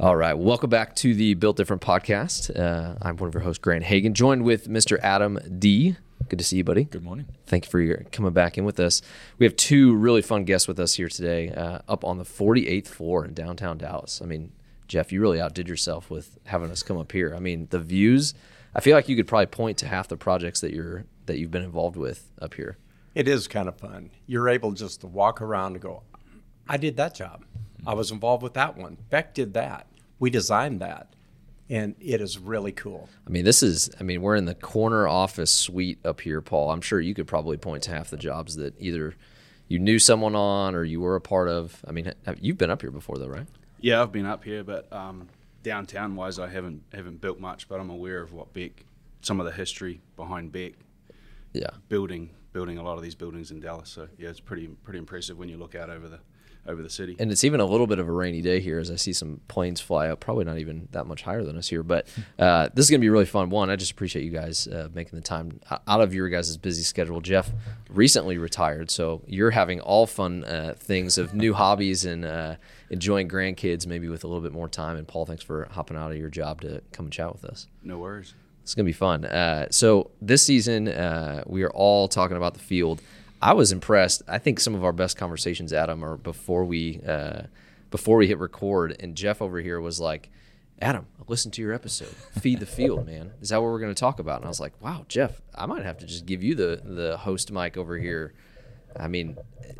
All right. Welcome back to the Built Different podcast. I'm one of your hosts, Grant Hagan, joined with Mr. Adam D. Good to see you, buddy. Good morning. Thank you for coming back in with us. We have two really fun guests with us here today, up on the 48th floor in downtown Dallas. I mean, Jeff, you really outdid yourself with having us come up here. I mean, the views, I feel like you could probably point to half the projects that you've been involved with up here. It is kind of fun. You're able just to walk around and go, I did that job. I was involved with that one. Beck did that. We designed that. And it is really cool. I mean, we're in the corner office suite up here, Paul. I'm sure you could probably point to half the jobs that either you knew someone on or you were a part of. I mean, you've been up here before, though, right? Yeah, I've been up here, but downtown-wise, I haven't built much, but I'm aware of what Beck, some of the history behind Beck. Yeah. Building a lot of these buildings in Dallas. So, yeah, it's pretty impressive when you look out over the city. And it's even a little bit of a rainy day here as I see some planes fly up, probably not even that much higher than us here. But this is going to be really fun. One, I just appreciate you guys making the time out of your guys' busy schedule. Jeff recently retired, so you're having all fun things of new hobbies and enjoying grandkids maybe with a little bit more time. And Paul, thanks for hopping out of your job to come and chat with us. No worries. It's going to be fun. So this season, we are all talking about the field. I was impressed. I think some of our best conversations, Adam, are before we hit record. And Jeff over here was like, Adam, listen to your episode. Feed the field, man. Is that what we're going to talk about? And I was like, wow, Jeff, I might have to just give you the host mic over here. I mean,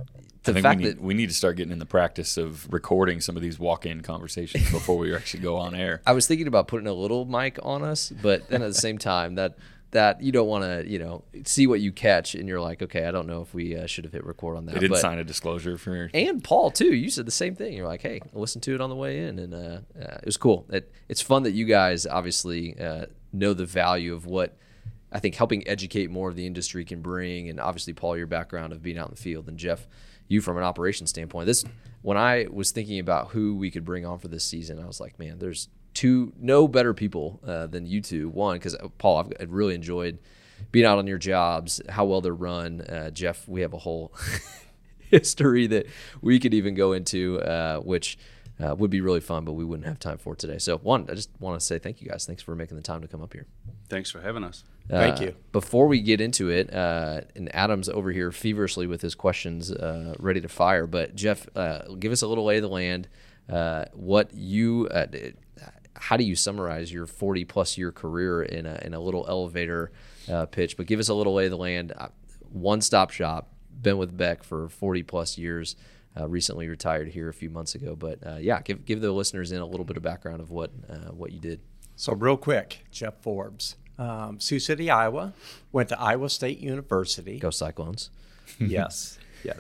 we need to start getting in the practice of recording some of these walk-in conversations before we actually go on air. I was thinking about putting a little mic on us, but then at the same time, that you don't want to, see what you catch, and you're like, okay, I don't know if we should have hit record on that. They didn't sign a disclosure for. And Paul too. You said the same thing. You're like, hey, listen to it on the way in, and it was cool. It's fun that you guys obviously know the value of what I think helping educate more of the industry can bring, and obviously, Paul, your background of being out in the field, and Jeff, you from an operations standpoint. When I was thinking about who we could bring on for this season, I was like, man, there's no better people than you two. One, because Paul, I've really enjoyed being out on your jobs, how well they're run. Jeff, we have a whole history that we could even go into, which would be really fun, but we wouldn't have time for today. So one, I just want to say thank you guys. Thanks for making the time to come up here. Thanks for having us. Thank you. Before we get into it, and Adam's over here feverishly with his questions ready to fire, but Jeff, give us a little lay of the land. How do you summarize your 40-plus year career in a little elevator pitch? But give us a little lay of the land. One-stop shop, been with Beck for 40-plus years, recently retired here a few months ago. But, give the listeners in a little bit of background of what you did. So real quick, Jeff Forbes, Sioux City, Iowa, went to Iowa State University. Go Cyclones. Yes.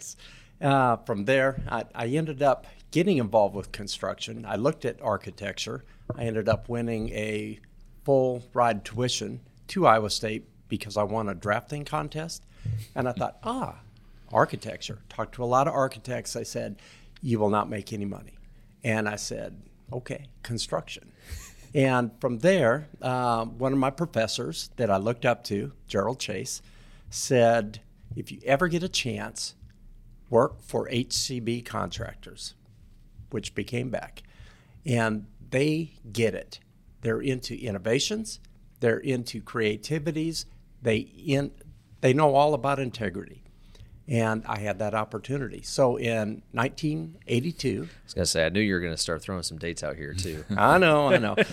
From there, I ended up getting involved with construction. I looked at architecture. I ended up winning a full ride tuition to Iowa State because I won a drafting contest. And I thought, architecture. Talked to a lot of architects. I said, you will not make any money. And I said, okay, construction. And from there, one of my professors that I looked up to, Gerald Chase, said, if you ever get a chance, work for HCB Contractors, which became Beck. And they get it. They're into innovations. They're into creativities. They know all about integrity. And I had that opportunity. So in 1982. I was going to say, I knew you were going to start throwing some dates out here, too. I know.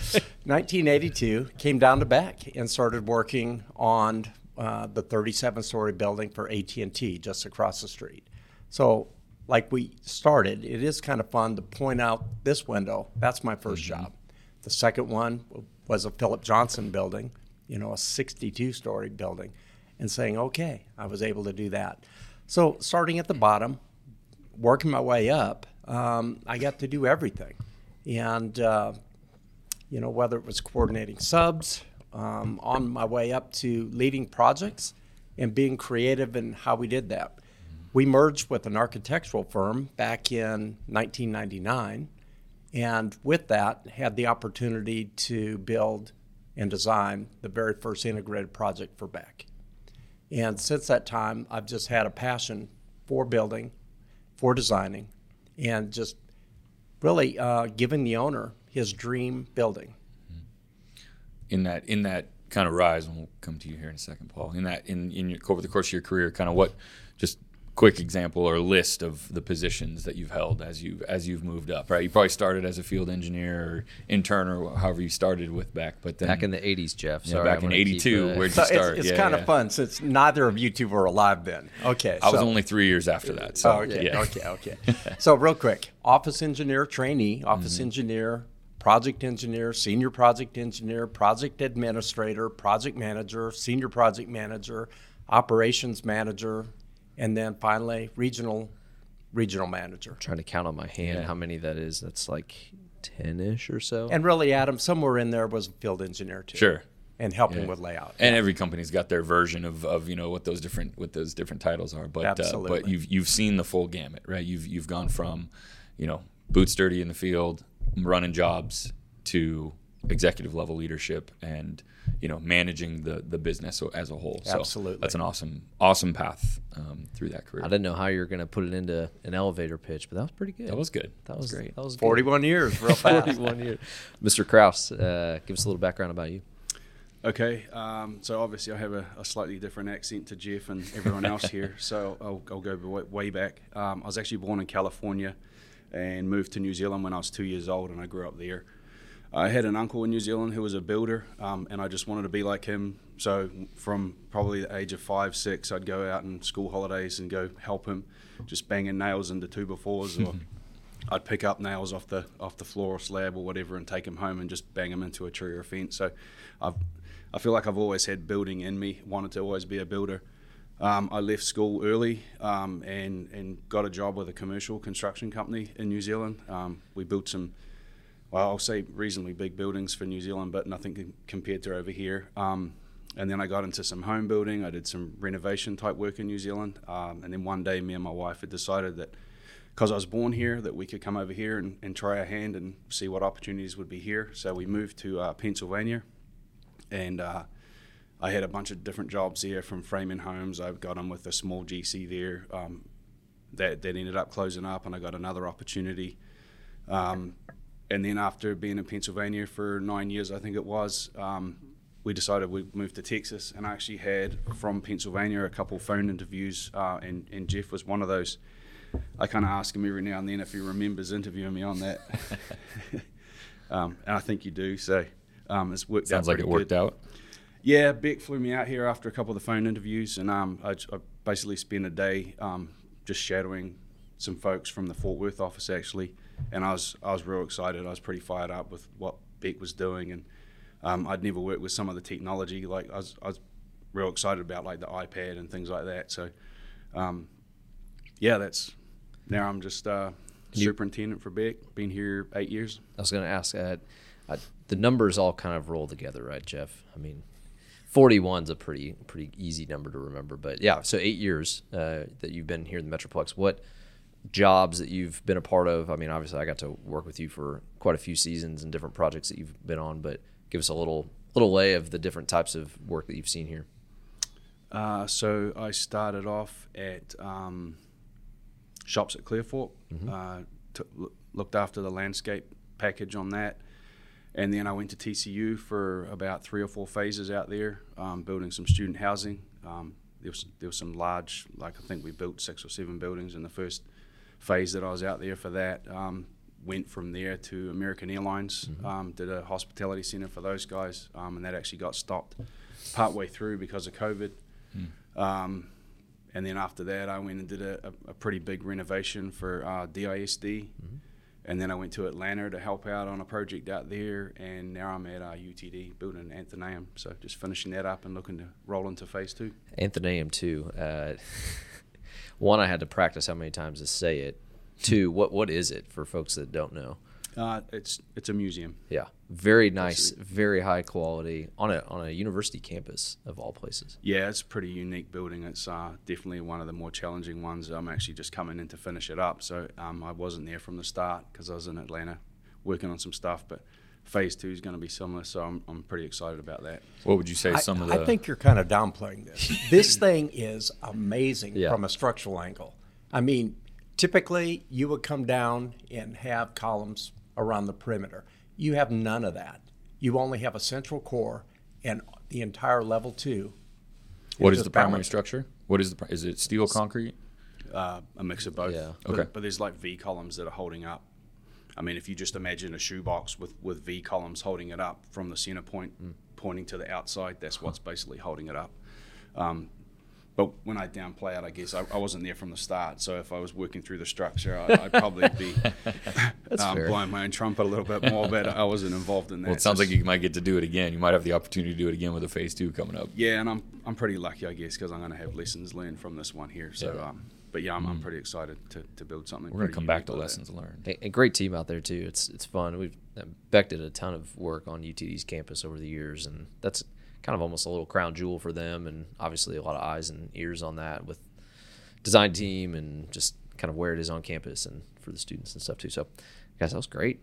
1982, came down to Beck and started working on the 37-story building for AT&T just across the street. So like we started, it is kind of fun to point out this window. That's my first job. The second one was a Philip Johnson building, a 62-story building, and saying, okay, I was able to do that. So starting at the bottom, working my way up, I got to do everything. And, whether it was coordinating subs, on my way up to leading projects and being creative in how we did that. We merged with an architectural firm back in 1999, and with that had the opportunity to build and design the very first integrated project for Beck. And since that time, I've just had a passion for building, for designing, and just really giving the owner his dream building. In that kind of rise, and we'll come to you here in a second, Paul. Over the course of your career, kind of what, just quick example or list of the positions that you've held as you've moved up, right? You probably started as a field engineer or intern or however you started with back in the 80s, Jeff. Sorry, back in 82, where'd you start? It's kind of fun since neither of you two were alive then. Okay. I was only 3 years after that. So, okay. So real quick, office engineer trainee, office engineer, project engineer, senior project engineer, project administrator, project manager, senior project manager, operations manager, and then finally regional manager. I'm trying to count on my hand how many that is. That's like 10-ish or so. And really, Adam, somewhere in there was a field engineer too. Sure. And helping with layout. And every company's got their version of what those different titles are. But absolutely. But you've seen the full gamut, right? You've gone from boots dirty in the field, running jobs, to executive level leadership and managing the business as a whole. So absolutely. That's an awesome path through that career. I didn't know how you were going to put it into an elevator pitch, but that was pretty good. That was good. That was great. That was 41 good. years, real fast. 41 years. Mr. Kraus, give us a little background about you. Okay, so obviously I have a slightly different accent to Jeff and everyone else here, so I'll go way back. I was actually born in California and moved to New Zealand when I was 2 years old, and I grew up there. I had an uncle in New Zealand who was a builder, and I just wanted to be like him. So from probably the age of 5, 6, I'd go out on school holidays and go help him, just banging nails into 2x4s, or I'd pick up nails off the floor or slab or whatever and take them home and just bang them into a tree or a fence. So I feel like I've always had building in me, wanted to always be a builder. I left school early and got a job with a commercial construction company in New Zealand. We built some, well, I'll say reasonably big buildings for New Zealand, but nothing compared to over here. And then I got into some home building. I did some renovation type work in New Zealand. And then one day me and my wife had decided that because I was born here, that we could come over here and try our hand and see what opportunities would be here. So we moved to Pennsylvania, and I had a bunch of different jobs there, from framing homes. I got on with a small GC there that ended up closing up, and I got another opportunity. And then after being in Pennsylvania for 9 years, I think it was, we decided we'd move to Texas. And I actually had, from Pennsylvania, a couple phone interviews, and Jeff was one of those. I kind of ask him every now and then if he remembers interviewing me on that. And I think you do, so it's worked out. Sounds like it worked out. Yeah, Beck flew me out here after a couple of the phone interviews, and I basically spent a day just shadowing some folks from the Fort Worth office, actually. And I was real excited. I was pretty fired up with what Beck was doing, and I'd never worked with some of the technology. Like I was real excited about like the iPad and things like that. So, that's now I'm just superintendent for Beck. Been here 8 years. I was going to ask, the numbers all kind of roll together, right, Jeff? I mean, 41's a pretty easy number to remember, but yeah. So 8 years that you've been here in the Metroplex. What jobs that you've been a part of? I mean, obviously I got to work with you for quite a few seasons and different projects that you've been on, but give us a little lay of the different types of work that you've seen here. So I started off at Shops at Clearfork, looked after the landscape package on that, and then I went to TCU for about 3 or 4 phases out there, building some student housing. There was some large, like I think we built 6 or 7 buildings in the first phase that I was out there for that. Went from there to American Airlines, did a hospitality center for those guys, and that actually got stopped partway through because of COVID. And then after that, I went and did a pretty big renovation for DISD. And then I went to Atlanta to help out on a project out there, and now I'm at UTD building Athenaeum. So just finishing that up and looking to roll into phase 2. Athenaeum too. One, I had to practice how many times to say it. 2, what is it for folks that don't know? It's a museum. Yeah, very nice, very high quality on a university campus of all places. Yeah, it's a pretty unique building. It's definitely one of the more challenging ones. I'm actually just coming in to finish it up, so I wasn't there from the start because I was in Atlanta working on some stuff. But phase 2 is going to be similar, so I'm pretty excited about that. What would you say I think you're kind of downplaying this. This thing is amazing from a structural angle. I mean, typically you would come down and have columns around the perimeter. You have none of that. You only have a central core, and the entire level 2. What is the just primary balanced. structure? Is it steel, concrete? A mix of both. Yeah. Okay. But there's like V columns that are holding up. I mean, if you just imagine a shoebox with V columns holding it up from the center point pointing to the outside, that's what's basically holding it up. But when I downplay it, I guess I wasn't there from the start. So if I was working through the structure, I'd probably be fair. blowing my own trumpet a little bit more. But I wasn't involved in that. Well, it sounds like you might get to do it again. You might have the opportunity to do it again with a phase 2 coming up. Yeah, and I'm pretty lucky, I guess, because I'm going to have lessons learned from this one here. So, but yeah, I'm pretty excited to build something. We're going to pretty come back unique to like that. lessons learned. A great team out there too. It's fun. Beck did a ton of work on UTD's campus over the years, and that's kind of almost a little crown jewel for them, and obviously a lot of eyes and ears on that with design team and just kind of where it is on campus and for the students and stuff too. So, guys, that was great.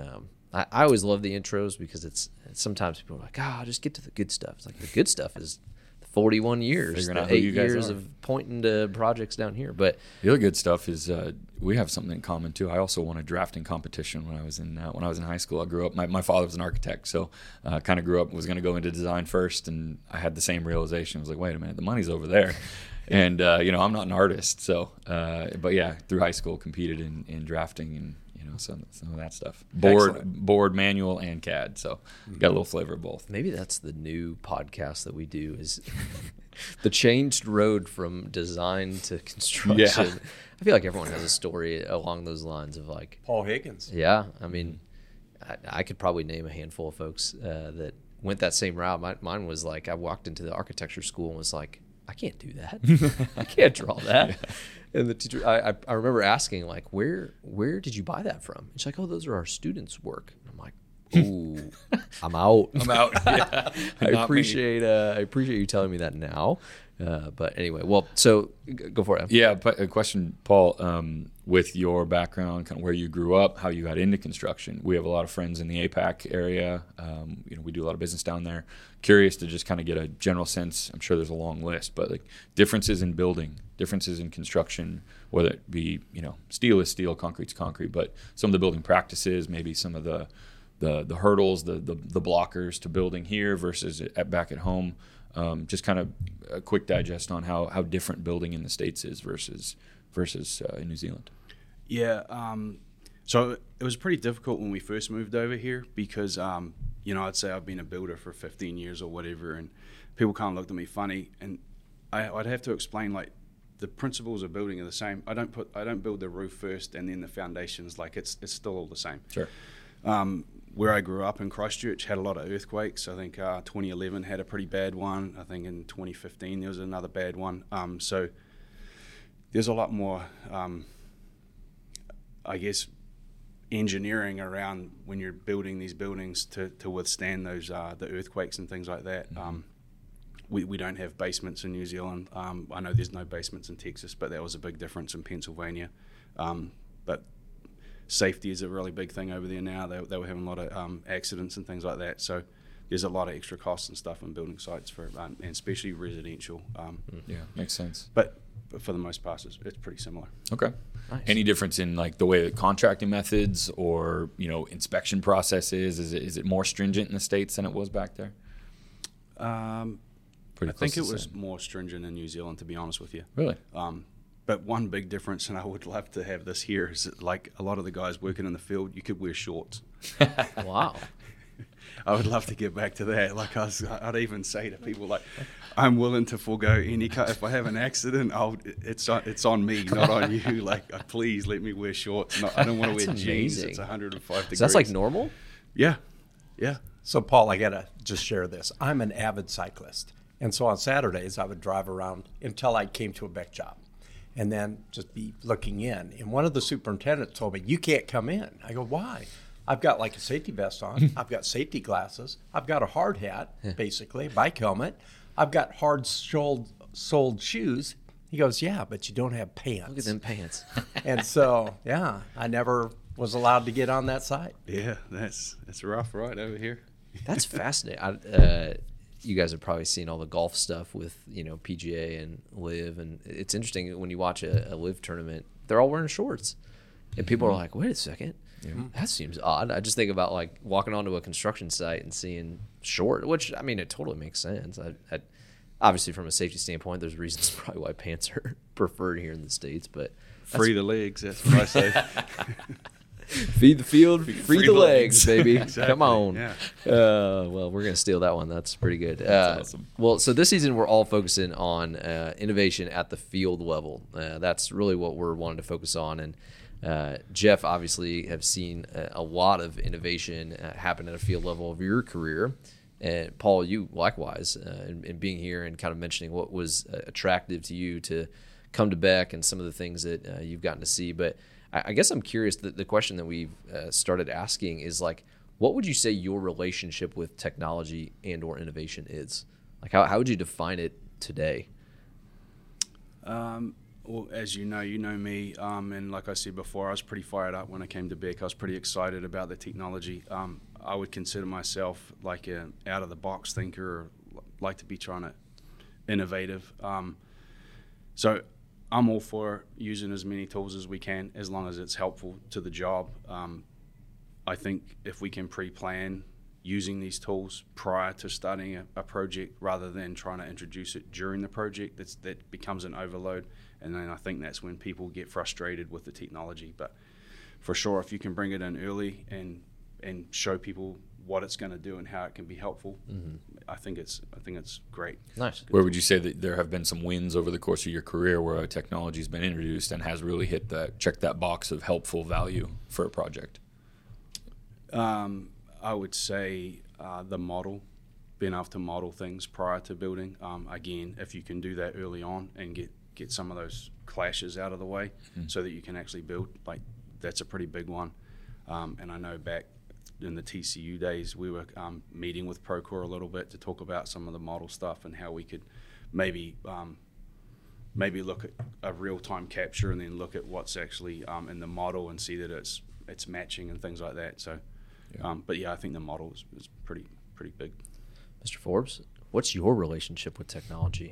I always love the intros because it's sometimes people are like, just get to the good stuff. It's like the good stuff is the 41 years, Figuring the out who 8 you guys years are. of pointing to projects down here. But The other good stuff is we have something in common too. I also won a drafting competition when I was in high school. I grew up. My father was an architect, so kind of grew up, was going to go into design first, and I had the same realization. I was like, wait a minute, the money's over there, and I'm not an artist. So, but yeah, through high school, competed in drafting and some of that stuff. Board, manual, and CAD. So got a little flavor of both. maybe that's the new podcast that we do is the changed road from design to construction. Yeah. I feel like everyone has a story along those lines of like, Paul Higgins. yeah, I mean, I could probably name a handful of folks that went that same route. Mine was like, I walked into the architecture school and was like, I can't do that. I can't draw that. And the teacher, I remember asking like, where did you buy that from? And she's like, oh, those are our students' work. And I'm like, ooh, I'm out. I'm out. Yeah. I Not me. appreciate you telling me that now. But anyway, well, so go for it. Yeah, but a question, Paul, with your background, kind of where you grew up, how you got into construction. We have a lot of friends in the APAC area. We do a lot of business down there. Curious to just kind of get a general sense. I'm sure there's a long list, but like differences in building, differences in construction, whether it be steel is steel, concrete's concrete, but some of the building practices, maybe some of the hurdles, the blockers to building here versus back at home. Just kind of a quick digest on how different building in the States is versus in New Zealand. Yeah, so it was pretty difficult when we first moved over here because, I'd say I've been a builder for 15 years or whatever, and people kind of looked at me funny, and I'd have to explain like the principles of building are the same. I don't build the roof first and then the foundations. Like it's still all the same. Sure. Where I grew up in Christchurch had a lot of earthquakes. I think 2011 had a pretty bad one. I think in 2015 there was another bad one. So there's a lot more, I guess, engineering around when you're building these buildings to withstand those the earthquakes and things like that. Mm-hmm. We don't have basements in New Zealand. I know there's no basements in Texas, but that was a big difference in Pennsylvania. But safety is a really big thing over there now. They were having a lot of accidents and things like that. So there's a lot of extra costs and stuff in building sites and especially residential. Yeah, makes sense. But for the most part, it's pretty similar. Okay. Nice. Any difference in like the way that contracting methods or inspection processes? Is it more stringent in the States than it was back there? Pretty I think close it to was same. more stringent in New Zealand, to be honest with you. Really. But one big difference, and I would love to have this here, is that, like a lot of the guys working in the field, you could wear shorts. Wow. I would love to get back to that. Like I'd even say to people, like, I'm willing to forego any cut. If I have an accident, it's on me, not on you. Like, please let me wear shorts. I don't want to wear That's jeans. amazing. It's 105 degrees. So that's like normal? Yeah. So, Paul, I got to just share this. I'm an avid cyclist. And so on Saturdays, I would drive around until I came to a Beck job and then just be looking in. And one of the superintendents told me, you can't come in. I go, why? I've got like a safety vest on. I've got safety glasses. I've got a hard hat, basically, bike helmet. I've got hard-soled shoes. He goes, yeah, but you don't have pants. Look at them pants. And so, yeah, I never was allowed to get on that side. Yeah, that's rough right over here. That's fascinating. You guys have probably seen all the golf stuff with PGA and Live, and it's interesting when you watch a Live tournament. They're all wearing shorts, and people are like, "Wait a second, That seems odd. I just think about like walking onto a construction site and seeing short, which I mean, it totally makes sense. I obviously from a safety standpoint, there's reasons probably why pants are preferred here in the States, but Free the legs, that's what I say. feed the field, free the legs, baby. Exactly, Come on. yeah. Well, we're going to steal that one. That's pretty good. That's awesome. Well, so this season we're all focusing on innovation at the field level. That's really what we're wanting to focus on. And Jeff, obviously, have seen a lot of innovation happen at a field level of your career. And Paul, you likewise, in being here and kind of mentioning what was attractive to you to come to Beck and some of the things that you've gotten to see. But I guess I'm curious, the question that we've started asking is like, what would you say your relationship with technology and or innovation is? Like, how would you define it today? Well, as you know me, and like I said before, I was pretty fired up when I came to Beck. I was pretty excited about the technology. I would consider myself like an out-of-the-box thinker, or like to be trying to innovative. So I'm all for using as many tools as we can, as long as it's helpful to the job. I think if we can pre-plan using these tools prior to starting a project rather than trying to introduce it during the project, that becomes an overload. And then I think that's when people get frustrated with the technology. But for sure, if you can bring it in early and show people what it's going to do and how it can be helpful, I think it's great. Nice. Where would you say that there have been some wins over the course of your career where a technology has been introduced and has really checked that box of helpful value for a project? I would say the model, being able to model things prior to building. Again, if you can do that early on and get some of those clashes out of the way so that you can actually build, like that's a pretty big one. And I know back in the TCU days, we were meeting with Procore a little bit to talk about some of the model stuff and how we could maybe look at a real-time capture and then look at what's actually in the model and see that it's matching and things like that. So, but yeah, I think the model is pretty big. Mr. Forbes, what's your relationship with technology?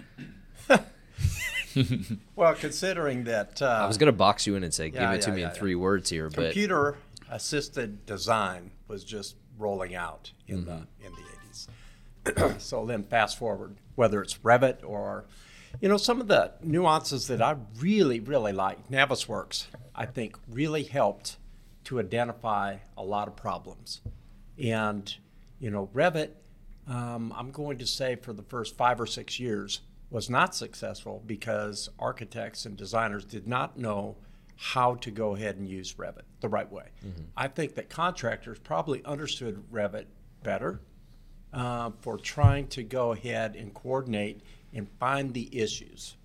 Well, considering that I was going to box you in and say, give it to me in 3 words here, but computer-assisted design was just rolling out in the 80s. So then fast forward, whether it's Revit or, some of the nuances that I really, really like. Navisworks, I think, really helped to identify a lot of problems. And, Revit, I'm going to say for the first 5 or 6 years, was not successful because architects and designers did not know how to go ahead and use Revit the right way. I think that contractors probably understood Revit better for trying to go ahead and coordinate and find the issues.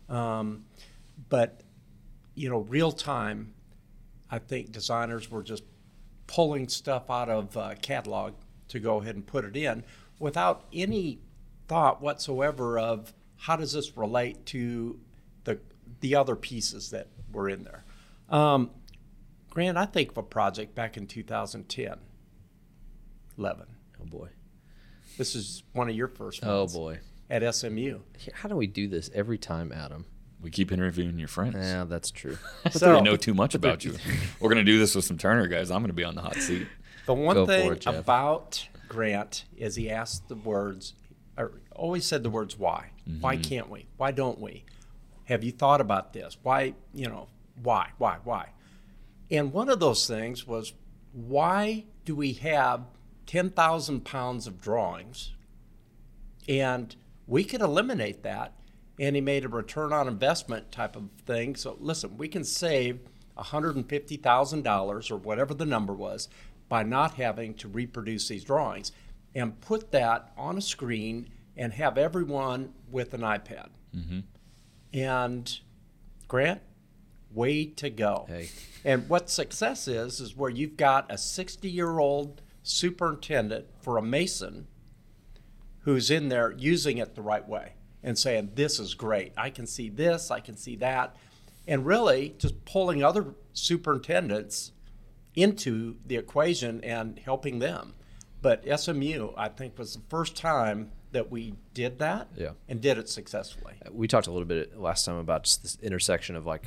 But, real time, I think designers were just pulling stuff out of catalog to go ahead and put it in without any thought whatsoever of how does this relate to the other pieces that were in there. Grant, I think of a project back in 2010, 11. oh boy. This is one of your first Oh ones boy. at SMU. How do we do this every time, Adam? We keep interviewing your friends. Yeah, that's true. So They know too much about you. We're going to do this with some Turner guys. I'm going to be on the hot seat. the one Go for thing it, Jeff. about Grant is he asked the words, or always said the words why. Why can't we? Why don't we? Have you thought about this? Why, why? And one of those things was, why do we have 10,000 pounds of drawings? And we could eliminate that. And he made a return on investment type of thing. So listen, we can save $150,000 or whatever the number was by not having to reproduce these drawings and put that on a screen and have everyone with an iPad. And Grant, way to go. Hey. And what success is where you've got a 60-year-old superintendent for a mason who's in there using it the right way and saying, this is great. I can see this, I can see that. And really just pulling other superintendents into the equation and helping them. But SMU, I think, was the first time that we did that Yeah. and did it successfully. We talked a little bit last time about just this intersection of like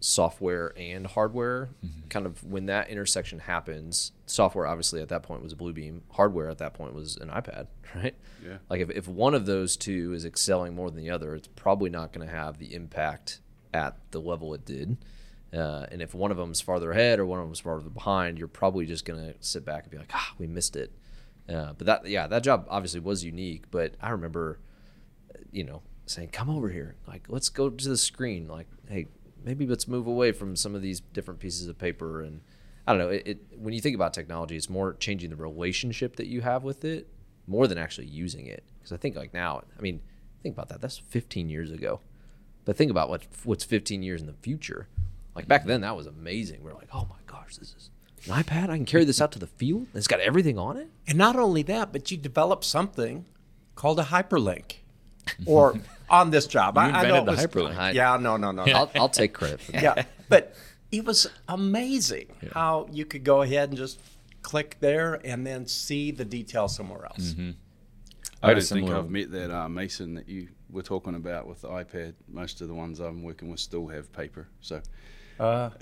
software and hardware. Kind of when that intersection happens, software obviously at that point was a Bluebeam, hardware at that point was an iPad, right? Yeah. Like if one of those two is excelling more than the other, it's probably not going to have the impact at the level it did. And if one of them is farther ahead or one of them is farther behind, you're probably just going to sit back and be like, we missed it. But that job obviously was unique. But I remember, saying, come over here. Like, let's go to the screen. Like, hey, maybe let's move away from some of these different pieces of paper. And I don't know, when you think about technology, it's more changing the relationship that you have with it more than actually using it. Because I think like now, think about that. That's 15 years ago. But think about what's 15 years in the future. Like back then, that was amazing. We're like, oh my gosh, this is an iPad. I can carry this out to the field. It's got everything on it. And not only that, but you developed something called a hyperlink. Or on this job. You invented the hyperlink. Yeah, no. I'll take credit for that. Yeah, but it was amazing how you could go ahead and just click there and then see the detail somewhere else. I don't think I've met that Mason that you were talking about with the iPad. Most of the ones I'm working with still have paper. So, and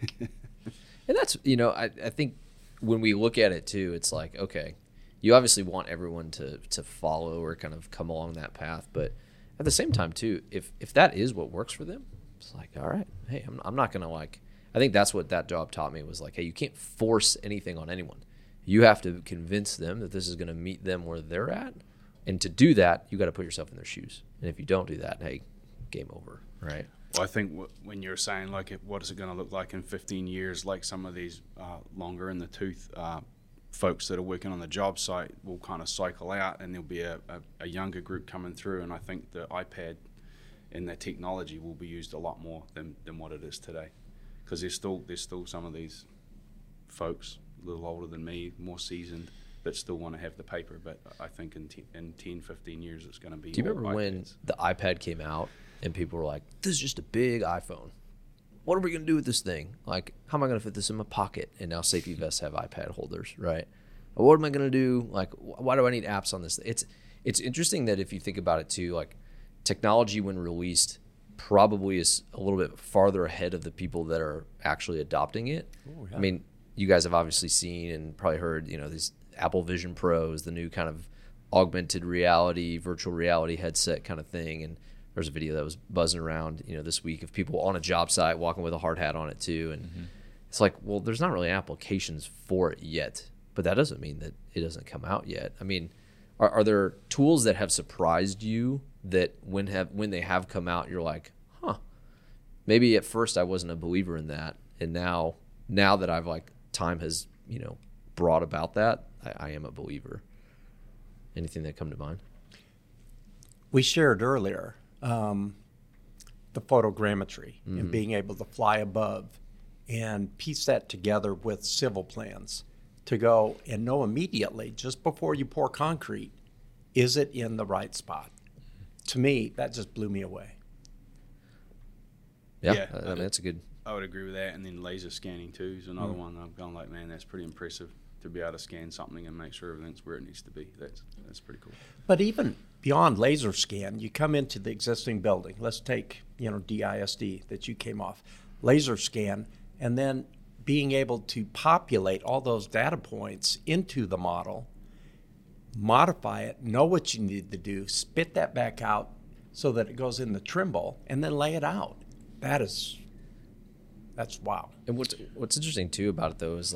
that's I think when we look at it too, it's like, okay, you obviously want everyone to follow or kind of come along that path, but at the same time too, if that is what works for them, it's like, all right, hey, I'm not gonna I think that's what that job taught me was like, hey, you can't force anything on anyone. You have to convince them that this is gonna meet them where they're at, and to do that, you got to put yourself in their shoes. And if you don't do that, hey, game over, right? Well, I think when you're saying what is it going to look like in 15 years, like some of these longer in the tooth folks that are working on the job site will kind of cycle out, and there'll be a younger group coming through, and I think the iPad and the technology will be used a lot more than what it is today, because there's still some of these folks a little older than me, more seasoned, that still want to have the paper. But I think in 10, 15 years it's going to be. Do you remember when the iPad came out and people were like, this is just a big iPhone? What are we going to do with this thing? Like, how am I going to fit this in my pocket? And now safety vests have iPad holders, right? What am I going to do? Like, why do I need apps on this? It's interesting that if you think about it too, like technology when released probably is a little bit farther ahead of the people that are actually adopting it. Ooh, yeah. I mean, you guys have obviously seen and probably heard, these Apple Vision Pros, the new kind of augmented reality, virtual reality headset kind of thing. And there's a video that was buzzing around, this week of people on a job site walking with a hard hat on it too. And it's like, well, there's not really applications for it yet, but that doesn't mean that it doesn't come out yet. I mean, are there tools that have surprised you that when they have come out, you're like, maybe at first I wasn't a believer in that. And now that I've time has, brought about that, I am a believer. Anything that come to mind? We shared earlier the photogrammetry and being able to fly above and piece that together with civil plans to go and know immediately, just before you pour concrete, is it in the right spot? To me, that just blew me away. Yeah. I mean, that's a good. I would agree with that. And then laser scanning too is another one. I've gone like, man, that's pretty impressive to be able to scan something and make sure everything's where it needs to be. That's pretty cool. But even beyond laser scan, you come into the existing building. Let's take, DISD that you came off. Laser scan, and then being able to populate all those data points into the model, modify it, know what you need to do, spit that back out so that it goes in the Trimble, and then lay it out. That's wow. And what's interesting too about it though is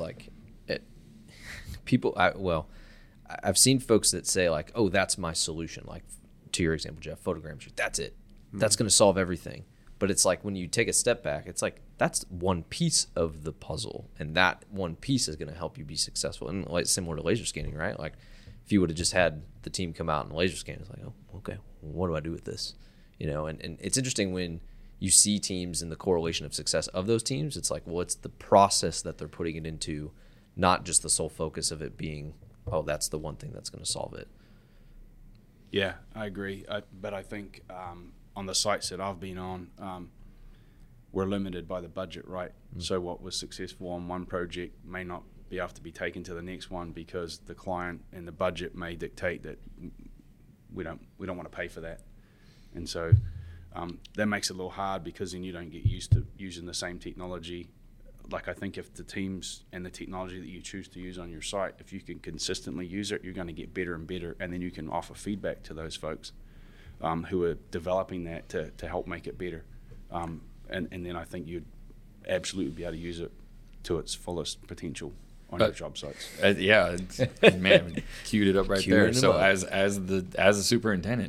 I've seen folks that say like, oh, that's my solution. Like to your example, Jeff, photogrammetry, that's it. That's going to solve everything. But it's like when you take a step back, it's like that's one piece of the puzzle, and that one piece is going to help you be successful. And similar to laser scanning, right? Like if you would have just had the team come out and laser scan, it's like, oh, okay, what do I do with this? And it's interesting when you see teams and the correlation of success of those teams. It's like, well, it's the process that they're putting it into, not just the sole focus of it being, oh, that's the one thing that's going to solve it. Yeah, I agree. But I think on the sites that I've been on, we're limited by the budget, right? So what was successful on one project may not be able to be taken to the next one because the client and the budget may dictate that we don't want to pay for that. And so that makes it a little hard because then you don't get used to using the same technology. Like I think if the teams and the technology that you choose to use on your site, if you can consistently use it, you're going to get better and better, and then you can offer feedback to those folks who are developing that to help make it better. And then I think you'd absolutely be able to use it to its fullest potential on your job sites. Yeah, man, queued it up right there. So as a superintendent,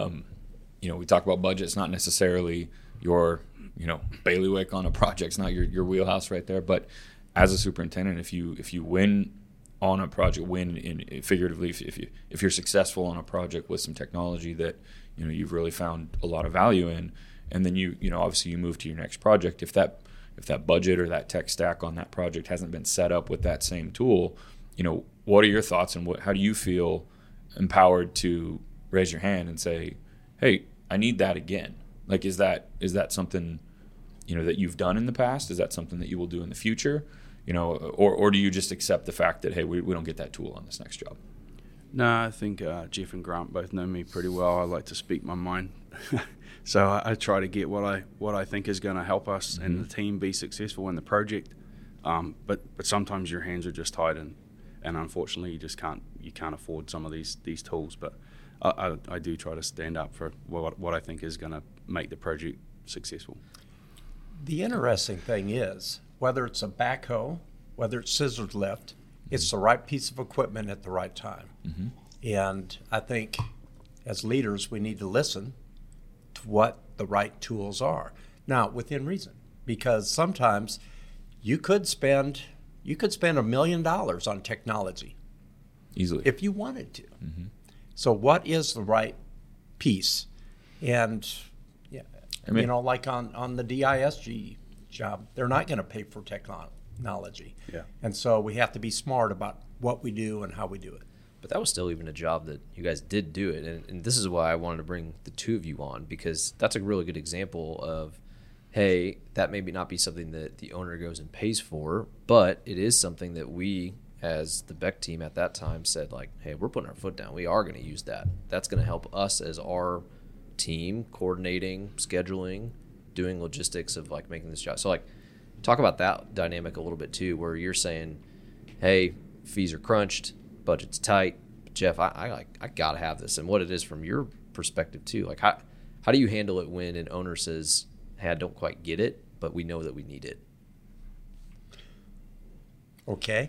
we talk about budget. It's not necessarily your bailiwick on a project. It's not your wheelhouse right there. But as a superintendent, if you win on a project, win in figuratively, if you're successful on a project with some technology that you've really found a lot of value in, and then obviously you move to your next project. If that budget or that tech stack on that project hasn't been set up with that same tool, what are your thoughts and how do you feel empowered to raise your hand and say, hey, I need that again? Like, is that something, that you've done in the past? Is that something that you will do in the future? Or do you just accept the fact that, hey, we don't get that tool on this next job? No, I think Jeff and Grant both know me pretty well. I like to speak my mind. So I try to get what I think is going to help us and the team be successful in the project. But sometimes your hands are just tied, and unfortunately you can't afford some of these tools. But I do try to stand up for what I think is going to make the project successful. The interesting thing is, whether it's a backhoe, whether it's scissors lift, it's the right piece of equipment at the right time. Mm-hmm. And I think as leaders, we need to listen to what the right tools are. Now, within reason, because sometimes you could spend $1 million on technology easily if you wanted to. Mm-hmm. So what is the right piece? And like on the DISG job, they're not going to pay for technology. Yeah. And so we have to be smart about what we do and how we do it. But that was still even a job that you guys did do it. And this is why I wanted to bring the two of you on, because that's a really good example of, hey, that may not be something that the owner goes and pays for, but it is something that we, as the Beck team at that time, said, like, hey, we're putting our foot down. We are going to use that. That's going to help us as our team coordinating, scheduling, doing logistics of, like, making this job. So, like, talk about that dynamic a little bit too, where you're saying, hey, fees are crunched, budget's tight. Jeff, I gotta have this, and what it is from your perspective too. Like, how do you handle it when an owner says, hey, I don't quite get it, but we know that we need it? Okay.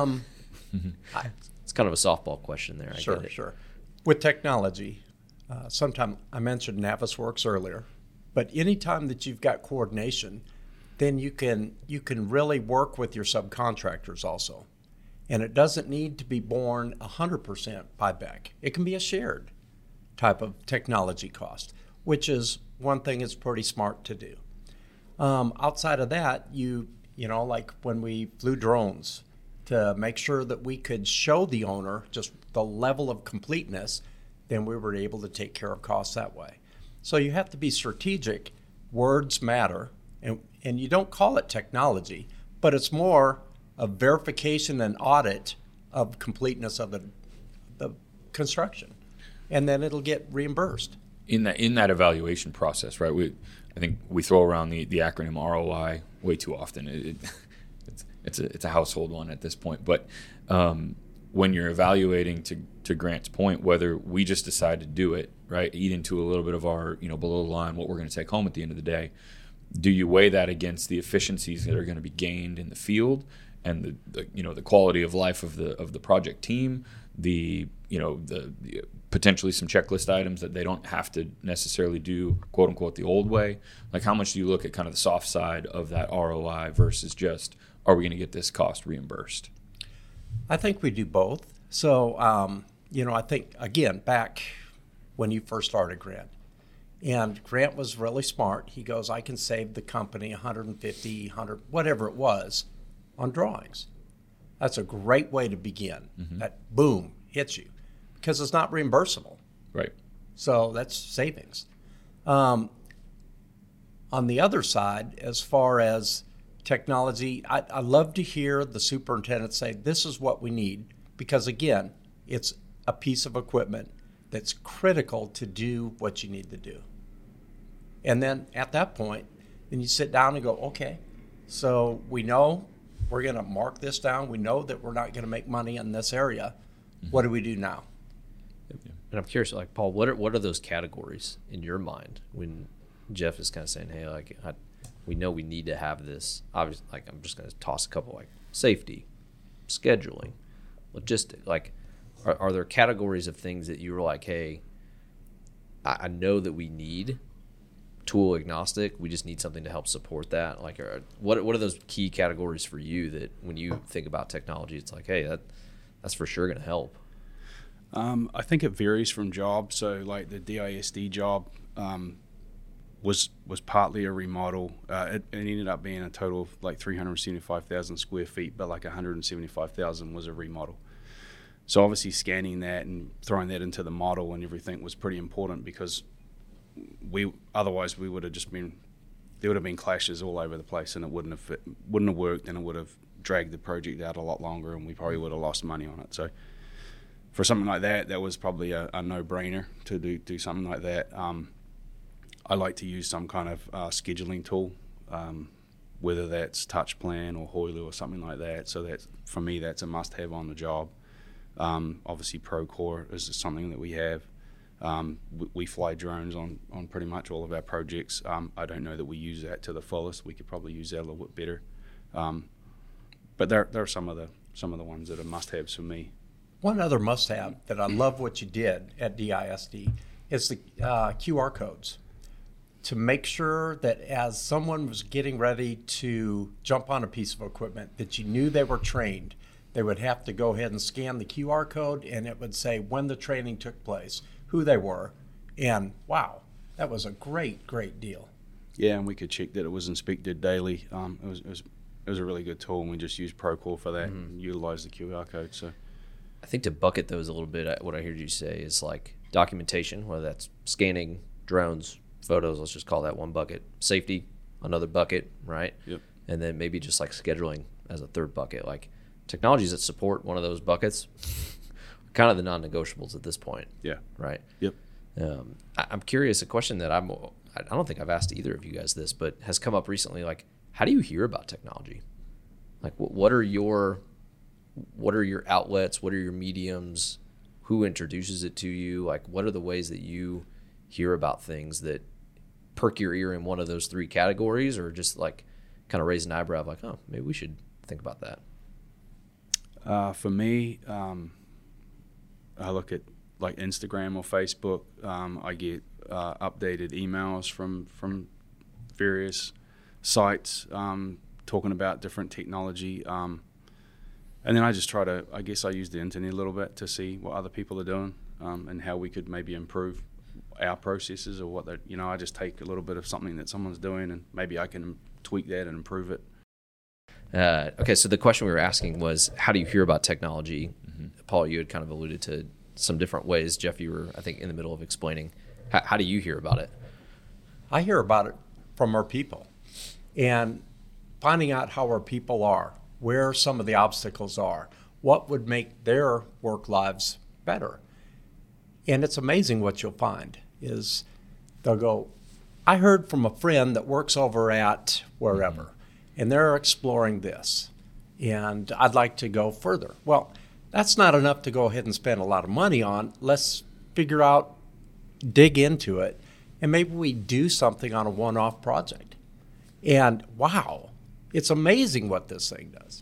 It's kind of a softball question there. I get it. Sure. With technology, sometimes I mentioned Navisworks earlier, but anytime that you've got coordination, then you can really work with your subcontractors also. And it doesn't need to be borne 100% by Beck. It can be a shared type of technology cost, which is one thing that's pretty smart to do. Outside of that, like when we flew drones to make sure that we could show the owner just the level of completeness, then we were able to take care of costs that way. So you have to be strategic. Words matter, and you don't call it technology, but it's more a verification and audit of completeness of the construction, and then it'll get reimbursed. In that evaluation process, right? I think we throw around the acronym ROI way too often. It's a household one at this point. But when you're evaluating, to Grant's point, whether we just decide to do it, right, eat into a little bit of our below the line what we're going to take home at the end of the day, do you weigh that against the efficiencies that are going to be gained in the field and the quality of life of the project team, the potentially some checklist items that they don't have to necessarily do, quote unquote, the old way? Like, how much do you look at kind of the soft side of that ROI versus just, are we going to get this cost reimbursed? I think we do both. So, I think, again, back when you first started, Grant, and Grant was really smart. He goes, I can save the company 150, 100, whatever it was, on drawings. That's a great way to begin. Mm-hmm. That boom hits you because it's not reimbursable. Right. So that's savings. On the other side, as far as technology, I love to hear the superintendent say, this is what we need, because again, it's a piece of equipment that's critical to do what you need to do. And then at that point, then you sit down and go, okay, so we know we're going to mark this down. We know that we're not going to make money in this area. What do we do now? And I'm curious, like, Paul, what are those categories in your mind when Jeff is kind of saying, hey, like, we know we need to have this. Obviously, like, I'm just going to toss a couple, like safety, scheduling, logistics. Like, are there categories of things that you were like, hey, I know that we need tool agnostic. We just need something to help support that. Like, what are those key categories for you that when you think about technology, it's like, hey, that's for sure going to help? I think it varies from job. So, like the DISD job was partly a remodel. It ended up being a total of like 375,000 square feet, but like 175,000 was a remodel. So obviously scanning that and throwing that into the model and everything was pretty important, because otherwise we would have just been, there would have been clashes all over the place, and it wouldn't have worked, and it would have dragged the project out a lot longer, and we probably would have lost money on it. So for something like that, that was probably a no-brainer to do something like that. I like to use some kind of scheduling tool, whether that's TouchPlan or Hoyle or something like that. So that, for me, that's a must-have on the job. Obviously, Procore is something that we have. We fly drones on pretty much all of our projects. I don't know that we use that to the fullest. We could probably use that a little bit better. But there are some of the ones that are must-haves for me. One other must-have that I love what you did at DISD is the QR codes, to make sure that as someone was getting ready to jump on a piece of equipment, that you knew they were trained. They would have to go ahead and scan the QR code, and it would say when the training took place, who they were, and wow, that was a great deal. Yeah, and we could check that it was inspected daily. It was a really good tool, and we just used Procore for that and utilized the QR code. So I think to bucket those a little bit, what I heard you say is like documentation, whether that's scanning, drones, photos, let's just call that one bucket. Safety, another bucket, right? Yep. And then maybe just like scheduling as a third bucket. Like technologies that support one of those buckets are kind of the non-negotiables at this point. Yeah. Right? Yep. I'm curious, a question that I don't think I've asked either of you guys this, but has come up recently. Like, how do you hear about technology? Like, what are your outlets? What are your mediums? Who introduces it to you? Like, what are the ways that you hear about things that perk your ear in one of those three categories, or just like kind of raise an eyebrow of like, oh, maybe we should think about that? For me, I look at like Instagram or Facebook. I get updated emails from various sites talking about different technology. And then I just I use the internet a little bit to see what other people are doing and how we could maybe improve our processes, or what I just take a little bit of something that someone's doing, and maybe I can tweak that and improve it. Okay, so the question we were asking was, how do you hear about technology? Paul, you had kind of alluded to some different ways. Jeff, you were, I think, in the middle of explaining. How do you hear about it? I hear about it from our people, and finding out how our people are, where some of the obstacles are, what would make their work lives better. And it's amazing what you'll find is they'll go, I heard from a friend that works over at wherever, and they're exploring this, and I'd like to go further. Well, that's not enough to go ahead and spend a lot of money on. Let's figure out, dig into it, and maybe we do something on a one-off project. And wow, it's amazing what this thing does.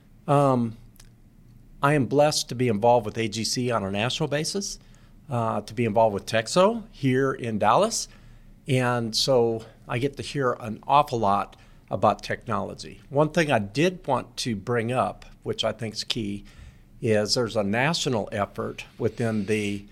I am blessed to be involved with AGC on a national basis, to be involved with Texo here in Dallas. And so I get to hear an awful lot about technology. One thing I did want to bring up, which I think is key, is there's a national effort within the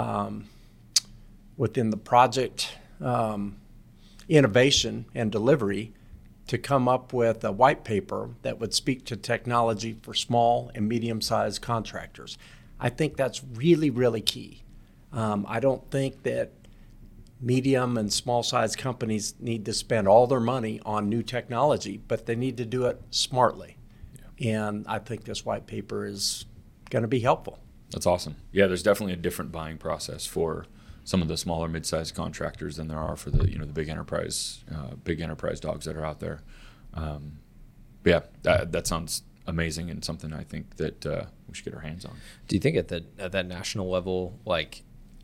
project innovation and delivery to come up with a white paper that would speak to technology for small and medium-sized contractors. I think that's really, really key. I don't think that medium and small-sized companies need to spend all their money on new technology, but they need to do it smartly. Yeah. And I think this white paper is going to be helpful. That's awesome. Yeah, there's definitely a different buying process for some of the smaller mid-sized contractors than there are for the the big enterprise dogs that are out there. But yeah, that sounds amazing and something I think that we should get our hands on. Do you think at that national level, like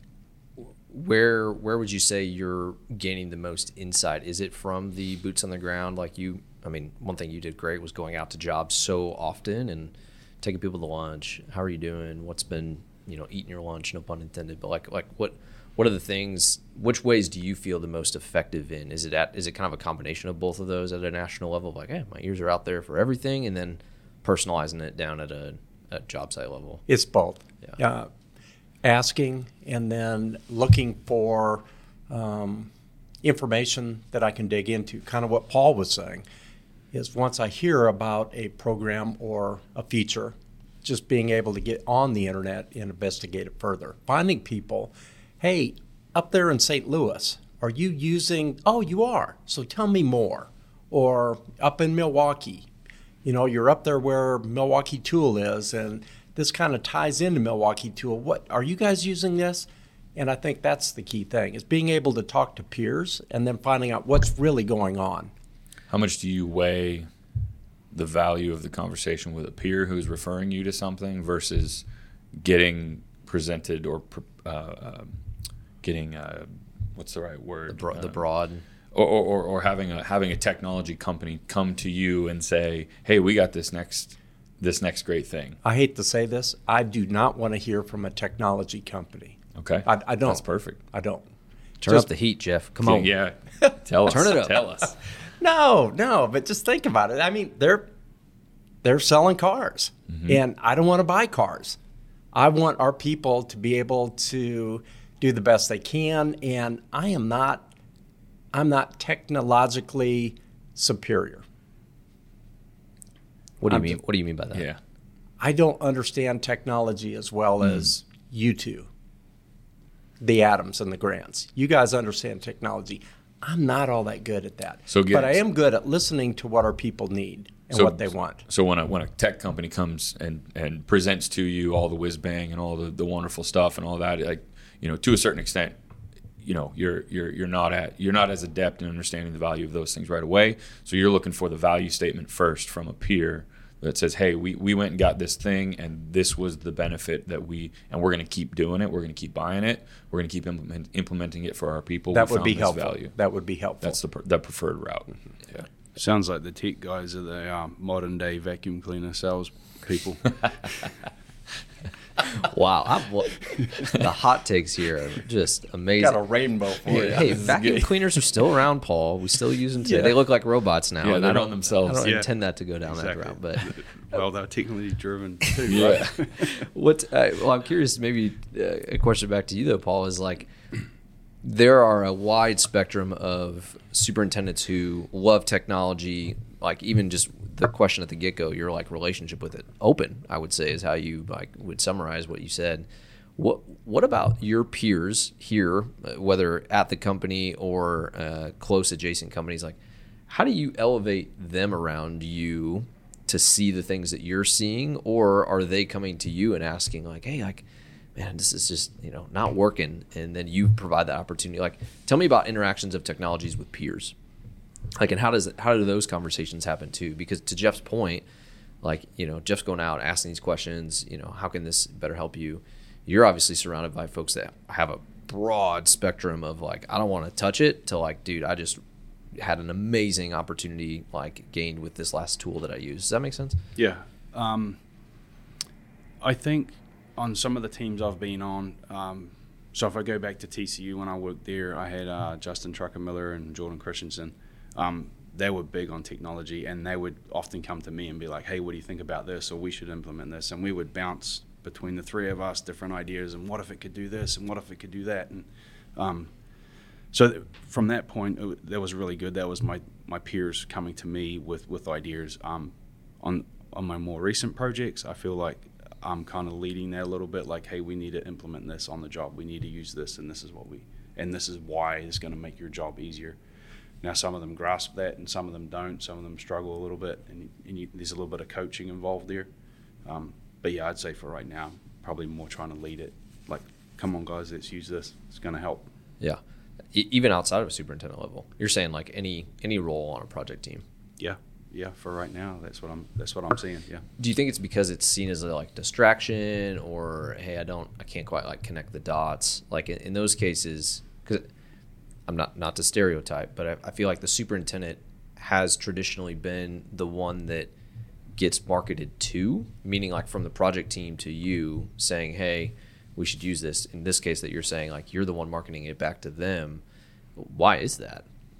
where would you say you're gaining the most insight? Is it from the boots on the ground? Like one thing you did great was going out to jobs so often and taking people to lunch. How are you doing? What's been, eating your lunch, no pun intended, but like what are the things, which ways do you feel the most effective in? Is it kind of a combination of both of those at a national level? Like, hey, my ears are out there for everything, and then personalizing it down at a job site level? It's both. Yeah. Asking and then looking for information that I can dig into. Kind of what Paul was saying is once I hear about a program or a feature, just being able to get on the internet and investigate it further. Finding people, hey, up there in St. Louis, are you using, oh, you are, so tell me more. Or up in Milwaukee, you're up there where Milwaukee Tool is, and this kind of ties into Milwaukee Tool. What are you guys using this? And I think that's the key thing, is being able to talk to peers and then finding out what's really going on. How much do you weigh the value of the conversation with a peer who's referring you to something versus getting presented or getting what's the right word? The broad. Or having a technology company come to you and say, hey, we got this next great thing. I hate to say this, I do not want to hear from a technology company. Okay. I don't. That's perfect. I don't. Turn up the heat, Jeff. Come on. Yeah. Tell us. Turn it up. Tell us. No, but just think about it. I mean, they're selling cars, and I don't want to buy cars. I want our people to be able to do the best they can, and I'm not technologically superior. What do you mean? What do you mean by that? Yeah. I don't understand technology as well as you two, the Adams and the Grants. You guys understand technology. I'm not all that good at that. But I am good at listening to what our people need and what they want. So when a tech company comes and presents to you all the whiz bang and all the wonderful stuff and all that, like, to a certain extent, you're not as adept in understanding the value of those things right away. So you're looking for the value statement first from a peer that says, hey, we went and got this thing, and this was the benefit and we're going to keep doing it. We're going to keep buying it. We're going to keep implementing it for our people. That would be helpful. Value. That would be helpful. That's the preferred route. Yeah. Sounds like the tech guys are the modern day vacuum cleaner sales people. Wow, the hot takes here are just amazing. Got a rainbow for you. Hey, vacuum cleaners are still around, Paul. We still use them today. Yeah. They look like robots now. Yeah, they're on themselves. I don't intend that to go down that route, but well, they're technically driven too. Yeah. Well, I'm curious. Maybe a question back to you though, Paul, is like there are a wide spectrum of superintendents who love technology. Like even just the question at the get-go, your like relationship with it, open, I would say, is how you like would summarize what you said. What about your peers here, whether at the company or close adjacent companies? Like, how do you elevate them around you to see the things that you're seeing, or are they coming to you and asking like, hey, like, man, this is just not working, and then you provide that opportunity? Like, tell me about interactions of technologies with peers. Like, and how do those conversations happen too? Because to Jeff's point, like, Jeff's going out asking these questions, how can this better help you? You're obviously surrounded by folks that have a broad spectrum of like, I don't want to touch it, to like, dude, I just had an amazing opportunity like gained with this last tool that I used. Does that make sense? Yeah. I think on some of the teams I've been on, so if I go back to TCU when I worked there, I had Justin Trucker-Miller and Jordan Christensen. They were big on technology, and they would often come to me and be like, hey, what do you think about this? Or we should implement this. And we would bounce between the three of us different ideas, and what if it could do this, and what if it could do that? And so from that point, that was really good. That was my peers coming to me with ideas. On my more recent projects, I feel like I'm kind of leading that a little bit, like, hey, we need to implement this on the job. We need to use this, and this is why it's going to make your job easier. Now, some of them grasp that, and some of them don't. Some of them struggle a little bit, and there's a little bit of coaching involved there. But yeah, I'd say for right now, probably more trying to lead it, like come on guys, let's use this. It's going to help. Yeah. Even outside of a superintendent level, you're saying like any role on a project team. Yeah. For right now, that's what I'm seeing. Yeah. Do you think it's because it's seen as a like distraction, or hey, I can't quite like connect the dots? Like in those cases, because I'm not to stereotype, but I feel like the superintendent has traditionally been the one that gets marketed to, meaning like from the project team to you saying, hey, we should use this. In this case that you're saying, like you're the one marketing it back to them. Why is that?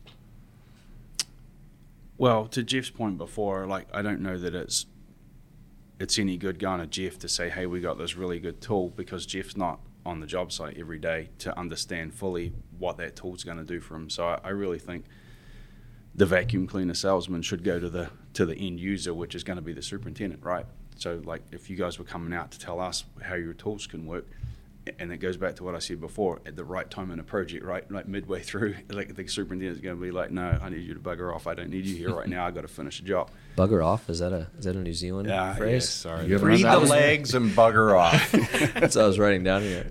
Well, to Jeff's point before, like I don't know that it's any good going to Jeff to say, hey, we got this really good tool, because Jeff's not on the job site every day to understand fully what that tool's going to do for him. So I really think the vacuum cleaner salesman should go to the end user, which is going to be the superintendent, right? So like if you guys were coming out to tell us how your tools can work, and it goes back to what I said before, at the right time in a project, right? Like midway through, like the superintendent's going to be like, no, I need you to bugger off. I don't need you here right now. I got to finish the job. Bugger off? Is that a New Zealand phrase? Yes, sorry. You ever Read heard the that? legs and bugger off. That's what I was writing down here.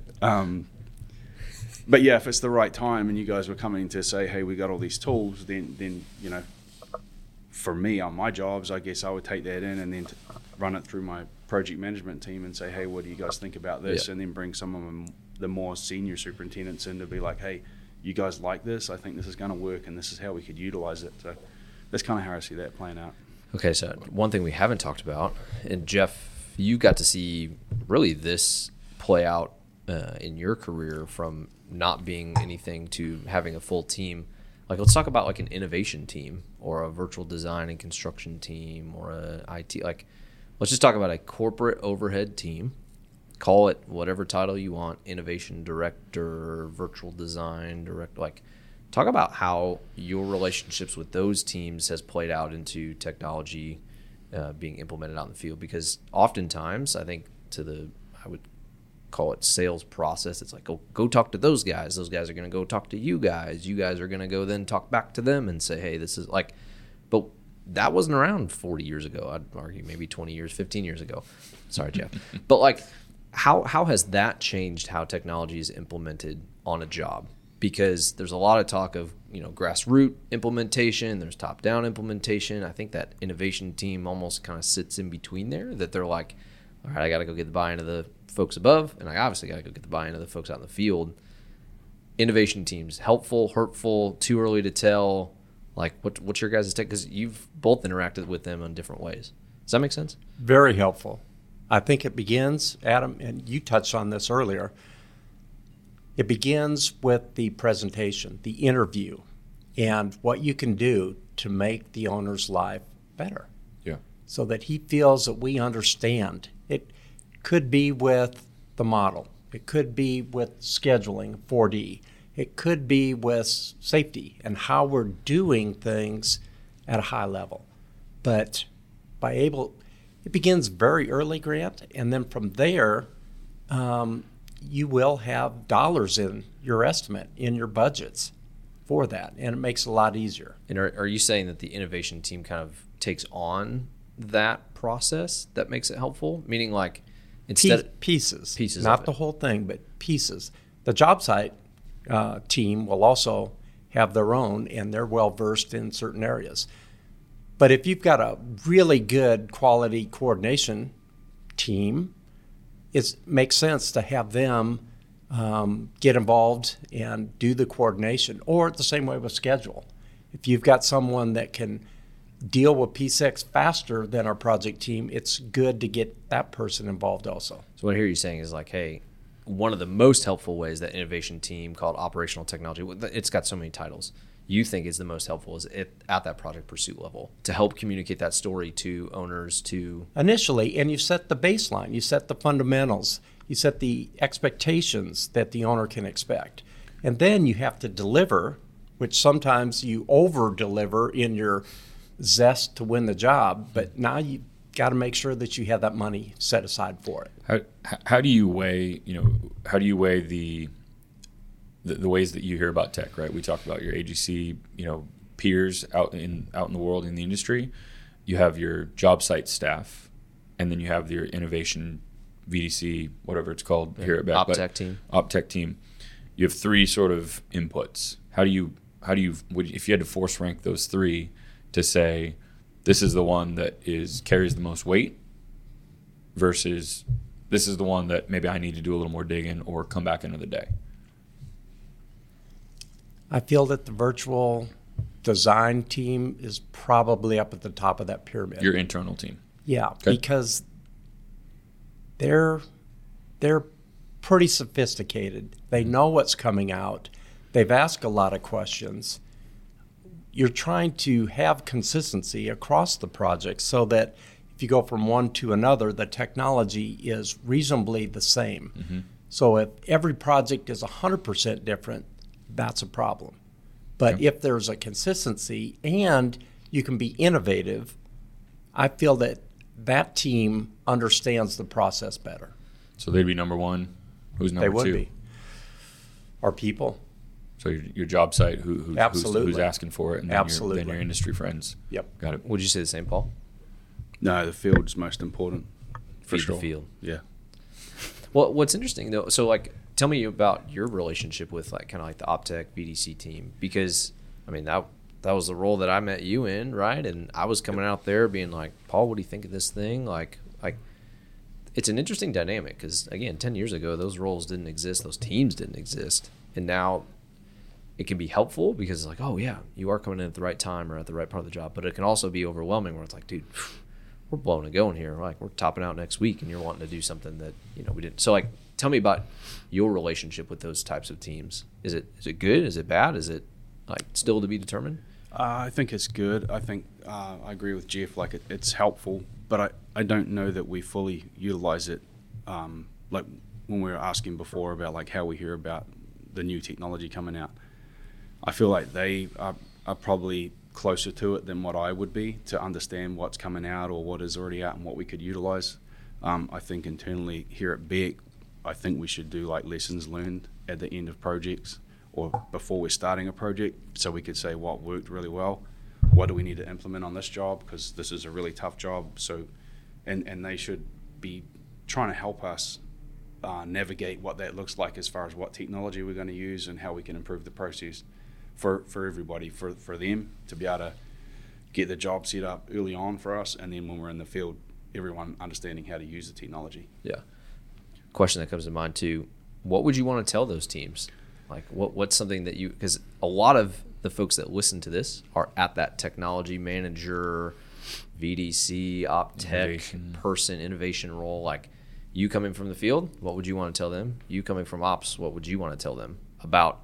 But yeah, if it's the right time and you guys were coming to say, hey, we got all these tools, then you know, for me on my jobs, I guess I would take that in and then run it through my project management team and say, hey, what do you guys think about this? Yeah. And then bring some of the more senior superintendents in to be like, hey, you guys like this? I think this is going to work, and this is how we could utilize it. So that's kind of how I see that playing out. Okay, so one thing we haven't talked about, and Jeff, you got to see really this play out in your career from not being anything to having a full team. Like, let's talk about like an innovation team or a virtual design and construction team or a IT. Like, let's just talk about a corporate overhead team. Call it whatever title you want, innovation director, virtual design director. Like, talk about how your relationships with those teams has played out into technology being implemented out in the field. Because oftentimes, I think I would call it sales process. It's like, go talk to those guys. Those guys are going to go talk to you guys. You guys are going to go then talk back to them and say, hey, this is like, but that wasn't around 40 years ago. I'd argue maybe 20 years, 15 years ago. Sorry, Jeff. But like, how has that changed how technology is implemented on a job? Because there's a lot of talk of, grassroots implementation, there's top-down implementation. I think that innovation team almost kind of sits in between there, that they're like, all right, I got to go get the buy-in of the folks above, and I obviously got to go get the buy-in of the folks out in the field. Innovation teams, helpful, hurtful, too early to tell? Like, what's your guys' take? Because you've both interacted with them in different ways. Does that make sense? Very helpful. I think it begins, Adam, and you touched on this earlier, it begins with the presentation, the interview, and what you can do to make the owner's life better. Yeah. So that he feels that we understand. It could be with the model. It could be with scheduling, 4D. It could be with safety and how we're doing things at a high level. But it begins very early, Grant, and then from there, you will have dollars in your estimate, in your budgets for that, and it makes it a lot easier. And are you saying that the innovation team kind of takes on that process that makes it helpful? Meaning like pieces, of not it. the whole thing, but pieces. The job site team will also have their own, and they're well versed in certain areas. But if you've got a really good quality coordination team, it makes sense to have them get involved and do the coordination, or the same way with schedule. If you've got someone that can deal with P6 faster than our project team, it's good to get that person involved also. So what I hear you saying is like, hey, one of the most helpful ways that innovation team called operational technology, it's got so many titles, you think is the most helpful is at that project pursuit level to help communicate that story to owners to... Initially, and you set the baseline, you set the fundamentals, you set the expectations that the owner can expect. And then you have to deliver, which sometimes you over-deliver in your zest to win the job, but now you got to make sure that you have that money set aside for it. How do you weigh the ways that you hear about tech, right? We talked about your AGC, peers out in the world in the industry. You have your job site staff, and then you have your innovation VDC, whatever it's called here at Beck. OpTech team. OpTech team. You have three sort of inputs. How do you if you had to force rank those three to say this is the one that carries the most weight versus this is the one that maybe I need to do a little more digging or come back another day? I feel that the virtual design team is probably up at the top of that pyramid. Your internal team. Yeah, Okay. because they're pretty sophisticated. They know what's coming out. They've asked a lot of questions. You're trying to have consistency across the project so that if you go from one to another, the technology is reasonably the same. Mm-hmm. So if every project is 100% different, that's a problem. But Okay. if there's a consistency and you can be innovative, I feel that that team understands the process better. So they'd be number one. Who's number They would two? be. Our people. So your job site, who's Absolutely. asking for it, and then Absolutely. then your industry friends. Yep. Got it. Would you say the same, Paul? No, the field's most important. For Feed sure. the field. Yeah. Well, what's interesting though, so like, tell me about your relationship with like kind of like the OpTech VDC team, because I mean that was the role that I met you in, right? And I was coming out there being like, Paul, what do you think of this thing? Like it's an interesting dynamic because again, 10 years ago, those roles didn't exist, those teams didn't exist, and now it can be helpful because it's like, oh yeah, you are coming in at the right time or at the right part of the job, but it can also be overwhelming where it's like, dude, we're blowing and going here. Like we're topping out next week and you're wanting to do something that, we didn't. So like, tell me about your relationship with those types of teams. Is it good? Is it bad? Is it like still to be determined? I think it's good. I think I agree with Jeff. Like it's helpful, but I don't know that we fully utilize it. Like when we were asking before about like how we hear about the new technology coming out, I feel like they are probably closer to it than what I would be to understand what's coming out or what is already out and what we could utilize. I think internally here at Beck, I think we should do like lessons learned at the end of projects or before we're starting a project, so we could say what worked really well, what do we need to implement on this job, because this is a really tough job. So, and they should be trying to help us navigate what that looks like as far as what technology we're going to use and how we can improve the process for everybody, for them to be able to get the job set up early on for us, and then when we're in the field, everyone understanding how to use the technology. Yeah. Question that comes to mind too, what would you want to tell those teams? Like what's something that because a lot of the folks that listen to this are at that technology manager, VDC, OpTech innovation role. Like you coming from the field, what would you want to tell them? You coming from ops, what would you want to tell them about,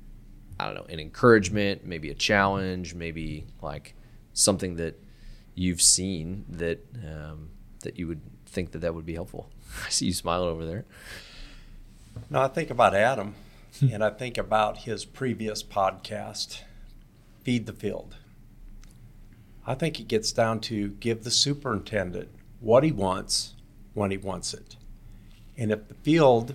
I don't know, an encouragement, maybe a challenge, maybe like something that you've seen that that you would think that would be helpful? I see you smiling over there. No, I think about Adam, and I think about his previous podcast, Feed the Field. I think it gets down to give the superintendent what he wants when he wants it. And if the field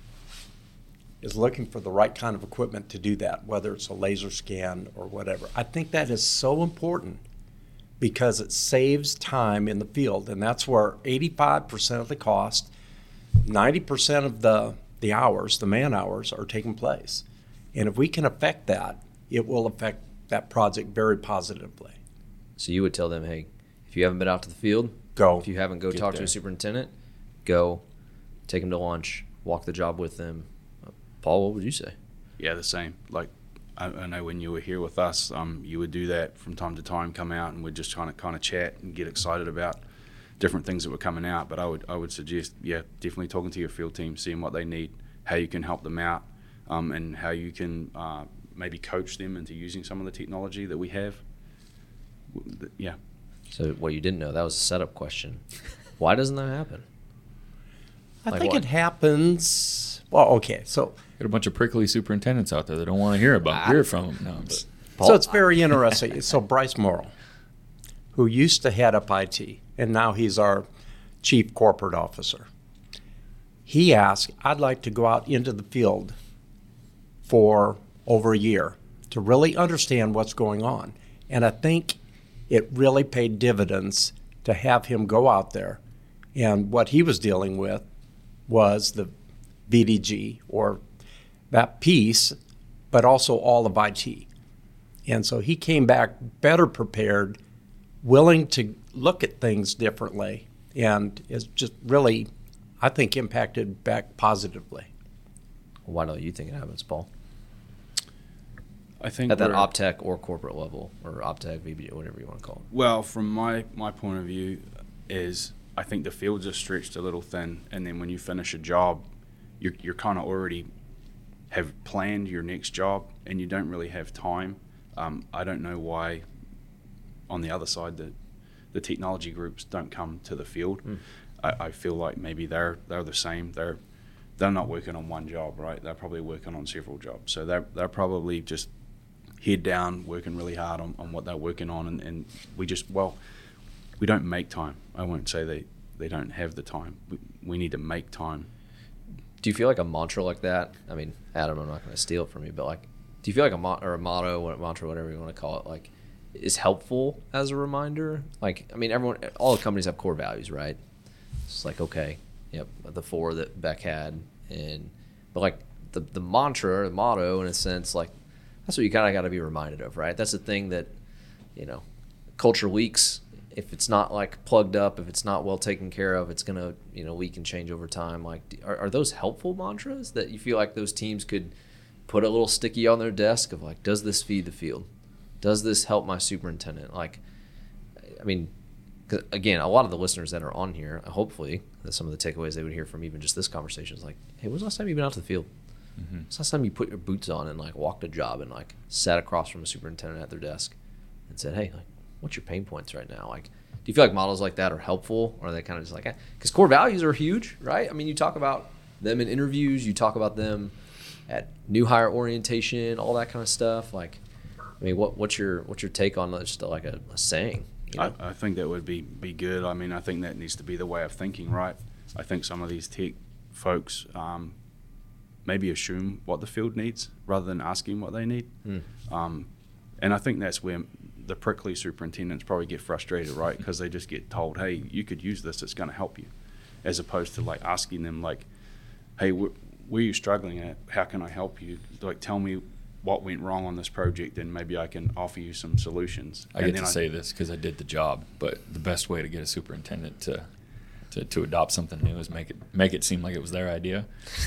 is looking for the right kind of equipment to do that, whether it's a laser scan or whatever, I think that is so important because it saves time in the field. And that's where 85% of the cost, 90% of the hours, the man hours, are taking place. And if we can affect that, it will affect that project very positively. So you would tell them, hey, if you haven't been out to the field, Go. If you haven't, go Get talk to there. a superintendent, go, take them to lunch, walk the job with them. Paul, what would you say? Yeah, the same. Like I know when you were here with us, you would do that from time to time, come out and we'd just trying to kind of chat and get excited about different things that were coming out. But I would suggest, definitely talking to your field team, seeing what they need, how you can help them out, and how you can maybe coach them into using some of the technology that we have. Yeah. So what you didn't know, that was a setup question. Why doesn't that happen? I Like think what? it happens. Well, okay, so Got a bunch of prickly superintendents out there that don't want to hear from them. No, I'm just, so it's very interesting. So Bryce Morrill, who used to head up IT, and now he's our chief corporate officer. He asked, I'd like to go out into the field for over a year to really understand what's going on. And I think it really paid dividends to have him go out there. And what he was dealing with was the VDG, or that piece, but also all of IT. And so he came back better prepared, willing to look at things differently, and is just really, I think, impacted back positively. Why don't you think it happens, Paul? I think At that we're- OpTech or corporate level, or OpTech, VBG, whatever you want to call it. Well, from my point of view, is I think the fields are stretched a little thin, and then when you finish a job, you're kind of already have planned your next job, and you don't really have time. I don't know why, on the other side, the technology groups don't come to the field. I feel like maybe they're the same. They're not working on one job, right? They're probably working on several jobs. So they're probably just head down, working really hard on what they're working on, and we don't make time. I won't say they don't have the time. We need to make time. Do you feel like a mantra like that? I mean, Adam, I'm not going to steal it from you, but like, do you feel like a motto, mantra, whatever you want to call it, like, is helpful as a reminder? Like, I mean, all the companies have core values, right? It's like, okay, yep, the 4 that Beck had, but like the mantra or the motto, in a sense, like, that's what you kind of got to be reminded of, right? That's the thing that, culture leaks. If it's not like plugged up, if it's not well taken care of, it's gonna leak and change over time. Like, are those helpful mantras that you feel like those teams could put a little sticky on their desk of like, does this feed the field? Does this help my superintendent? Like, I mean, 'cause again, a lot of the listeners that are on here, hopefully, some of the takeaways they would hear from even just this conversation is like, hey, when's the last time you've been out to the field? When's the last time you put your boots on and like walked a job and like sat across from a superintendent at their desk and said, hey, like, what's your pain points right now? Like, do you feel like models like that are helpful, or are they kind of just like, because core values are huge, right? I mean, you talk about them in interviews, you talk about them at new hire orientation, all that kind of stuff. Like, I mean, what's your take on just like a saying? I think that would be good. I mean, I think that needs to be the way of thinking, right? I think some of these tech folks maybe assume what the field needs rather than asking what they need. And I think that's where the prickly superintendents probably get frustrated, right? Because they just get told, hey, you could use this, it's going to help you. As opposed to like asking them like, hey, where are you struggling at? How can I help you? Like, tell me what went wrong on this project, and maybe I can offer you some solutions. I get to say this because I did the job, but the best way to get a superintendent to adopt something new is make it seem like it was their idea.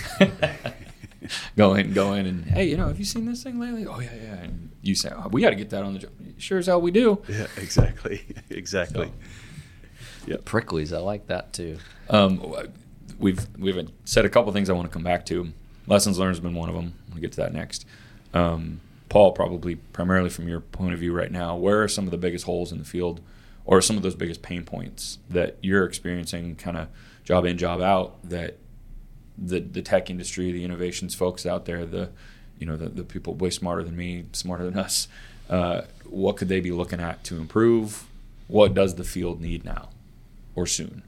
Go in and, hey, have you seen this thing lately? Oh, yeah. And you say, oh, we got to get that on the job. Sure as hell we do. Yeah, exactly. So, yep. Pricklies, I like that too. We've said a couple things I want to come back to. Lessons learned has been one of them. We'll get to that next. Paul, probably primarily from your point of view right now, where are some of the biggest holes in the field, or some of those biggest pain points that you're experiencing kind of job in, job out, that the tech industry, the innovations folks out there, the people way smarter than me, smarter than us, what could they be looking at to improve? What does the field need now or soon?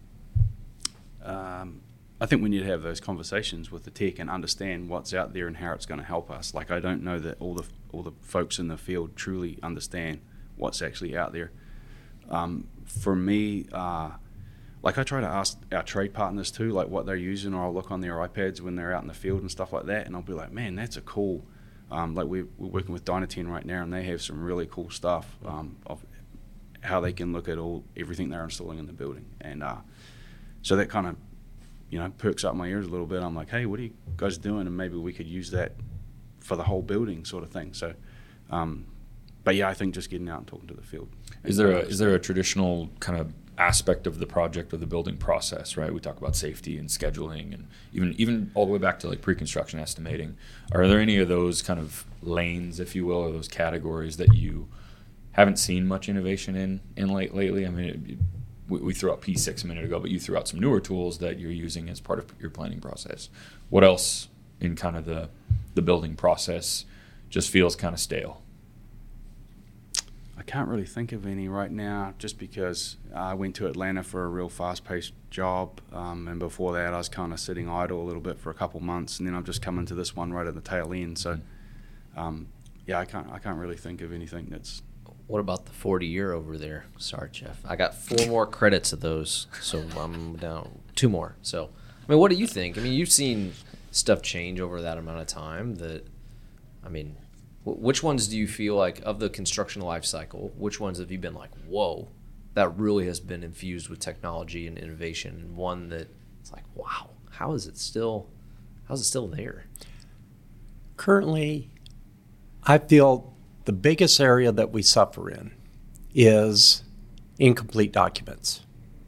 I think we need to have those conversations with the tech and understand what's out there and how it's going to help us. Like, I don't know that all the folks in the field truly understand what's actually out there. For me, like, I try to ask our trade partners too, like what they're using, or I'll look on their iPads when they're out in the field and stuff like that, and I'll be like, man, that's a cool. Like we're working with Dynaten right now, and they have some really cool stuff of how they can look at everything they're installing in the building, and so that kind of perks up my ears a little bit. I'm like, hey, what are you guys doing? And maybe we could use that for the whole building, sort of thing. So, but yeah, I think just getting out and talking to the field. Is there a traditional kind of aspect of the project or the building process, right? We talk about safety and scheduling, and even all the way back to like pre-construction estimating. Are there any of those kind of lanes, if you will, or those categories that you haven't seen much innovation in lately? I mean, we threw out P6 a minute ago, but you threw out some newer tools that you're using as part of your planning process. What else in kind of the building process just feels kind of stale? I can't really think of any right now, just because I went to Atlanta for a real fast-paced job, and before that I was kind of sitting idle a little bit for a couple months, and then I've just come into this one right at the tail end. So, yeah, I can't really think of anything that's. What about the 40-year over there? Sorry, Jeff. I got 4 more credits of those, so I'm down 2 more. So I mean, what do you think? I mean, you've seen stuff change over that amount of time. Which ones do you feel like, of the construction life cycle, which ones have you been like, whoa, that really has been infused with technology and innovation, and one that it's like, wow, how is it still there? Currently, I feel the biggest area that we suffer in is incomplete documents.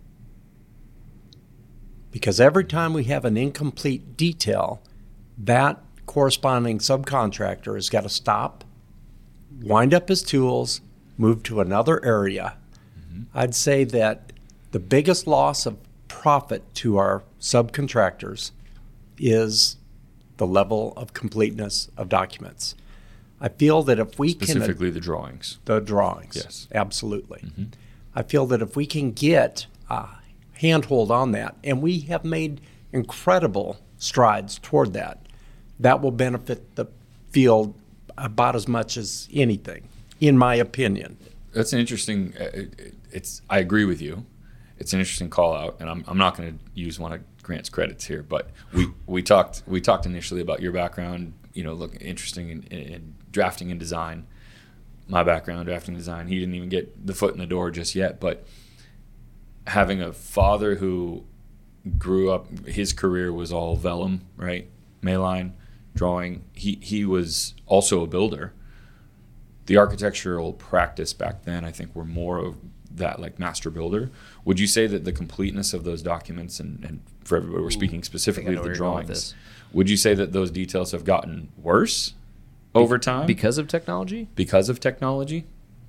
Because every time we have an incomplete detail, that corresponding subcontractor has got to stop, wind up his tools, move to another area. I'd say that the biggest loss of profit to our subcontractors is the level of completeness of documents. I feel that if we Specifically the drawings. The drawings. Yes. Absolutely. I feel that if we can get a handhold on that, and we have made incredible strides toward that, that will benefit the field about as much as anything, in my opinion. That's an interesting. I agree with you. It's an interesting call out, and I'm not going to use one of Grant's credits here, but we talked initially about your background. Look interesting in drafting and design. My background, drafting and design. He didn't even get the foot in the door just yet, but having a father who grew up, his career was all vellum, right? Mayline, drawing. He was also a builder. The architectural practice back then, I think, were more of that, like master builder. Would you say that the completeness of those documents, and for everybody, we're speaking specifically to the drawings, would you say that those details have gotten worse over time? Because of technology? Because of technology?